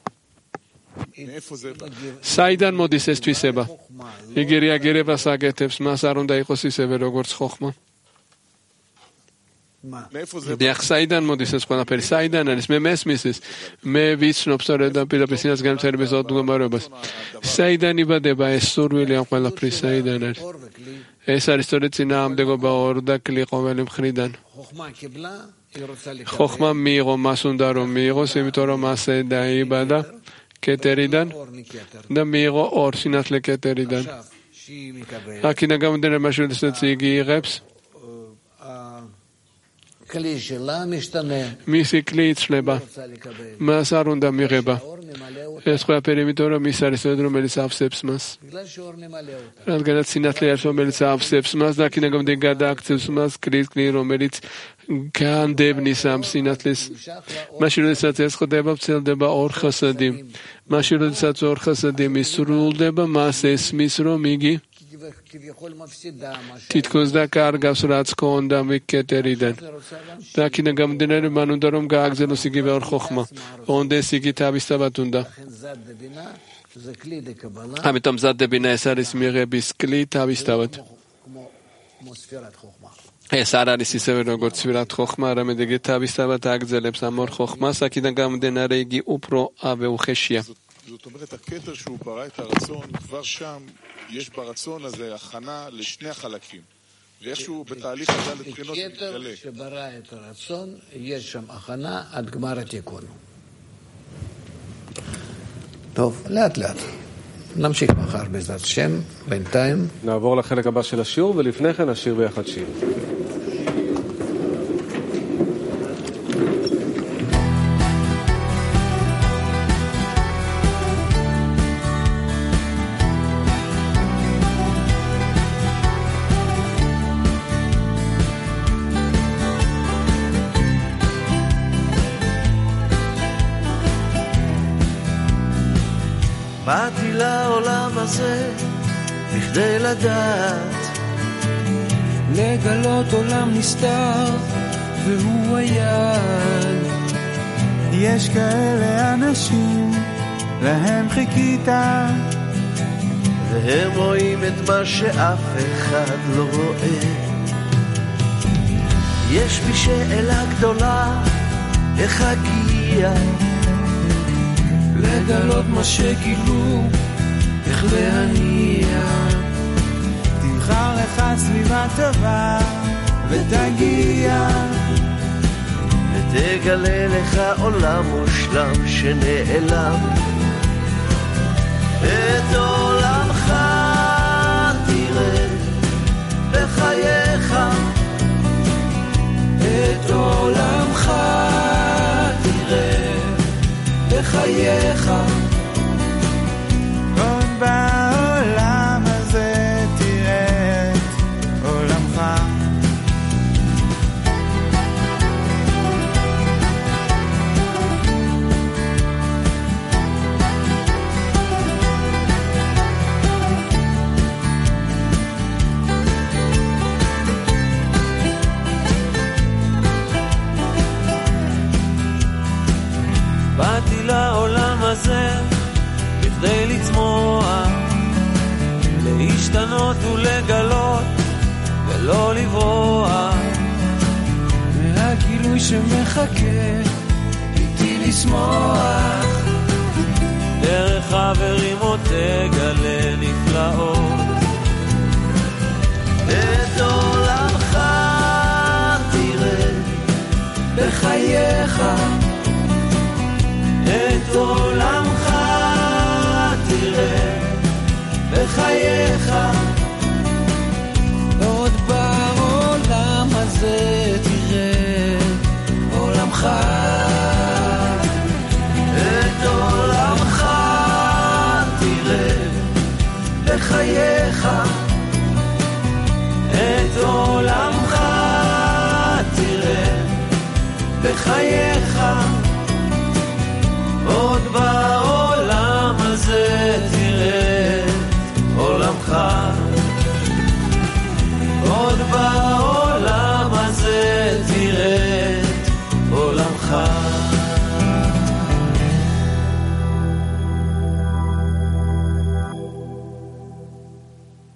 საიდან მოდის ეს თვისება? იგი რეაგირებას აკეთებს, მას არ უნდა იყოს ისევე როგორც ხოხმა. დიახ, საიდან მოდის ეს ყველაფერი? საიდან არის? მე მესმის ეს. მე ვიცნობ სწორედ პირდაპირ სინათლის განმცემლების მდგომარეობას. საიდან იბადება ეს სურვილი ამ ყველაფრის? საიდან არის? ეს არის სწორედ წინააღმდეგობა ორ და კლი ყოველი მხრიდან. ხოხმა მიიღო, მას უნდა რომ მიიღოს, იმიტომ რომ ასე დაიბადა კეტერიდან და მიიღო ორ სინათლე კეტერიდან. აქედან გამომდინარე, მაშინ როდესაც იგი იღებს, მისი კლი იცვლება, მას არ უნდა მიღება. ეს ყველაფერი იმიტომ რომ ის არის, რომელიც ავსებს მას. რადგანაც სინათლე არის, რომელიც ავსებს მას და აქედან გამომდინარე გადააქცევს მას კლის კლი, რომელიც განდევნის ამ სინათლეს. მაშინ როდესაც ეს ხდება, ვრცელდება ორ ხასადი. მაშინ როდესაც ორ ხასადი მისრულდება, მას ესმის, რომ იგი თითქოს დაკარგავს, რაც ქონდა კეტერიდან. და აქედან გამომდინარე, მან უნდა რომ გააგზავნოს იგივე ორ ხოხმა. ონდეს იგი თავისთავად უნდა. ამიტომ ზადებინა ეს არის მიღების კლი თავისთავად. ეს არ არის ისევე როგორც სვირათ ხოხმა, არამედ იგი თავისთავად აგზელებს ამ ორ ხოხმას, აქედან გამომდინარე იგი უფრო אבאוחשיה. זאת אומרת, הקטר שהוא ברא את הרצון, כבר שם יש ברצון הזה הכנה לשני החלקים. ואיכשהו בתהליך הזה לבחינות מתגלה. בקטר שברא את הרצון, יש שם הכנה עד גמר התיקון. טוב, לאט לאט. נמשיך מחר בעזרת השם, בינתיים. נעבור לחלק הבא של השיעור, ולפני כן נשאיר ביחד שיר. באתי לעולם הזה בכדי לדעת, לגלות עולם נסתר והוא היד. יש כאלה אנשים להם חיכית, והם רואים את מה שאף אחד לא רואה. יש בי שאלה גדולה, איך אגיע לגלות מה שגילו, איך להניע. תבחר לך סביבה טובה ותגיע, ותגלה לך עולם מושלם שנעלם. את עולמך תראה בחייך, את עולמך תראה בחייך. עוד בעולם הזה תראה את עולמך. באתי לעולם הזה בכדי לצמוח, להשתנות ולגלות ולא לברוח מהגילוי שמחכה איתי לשמוח.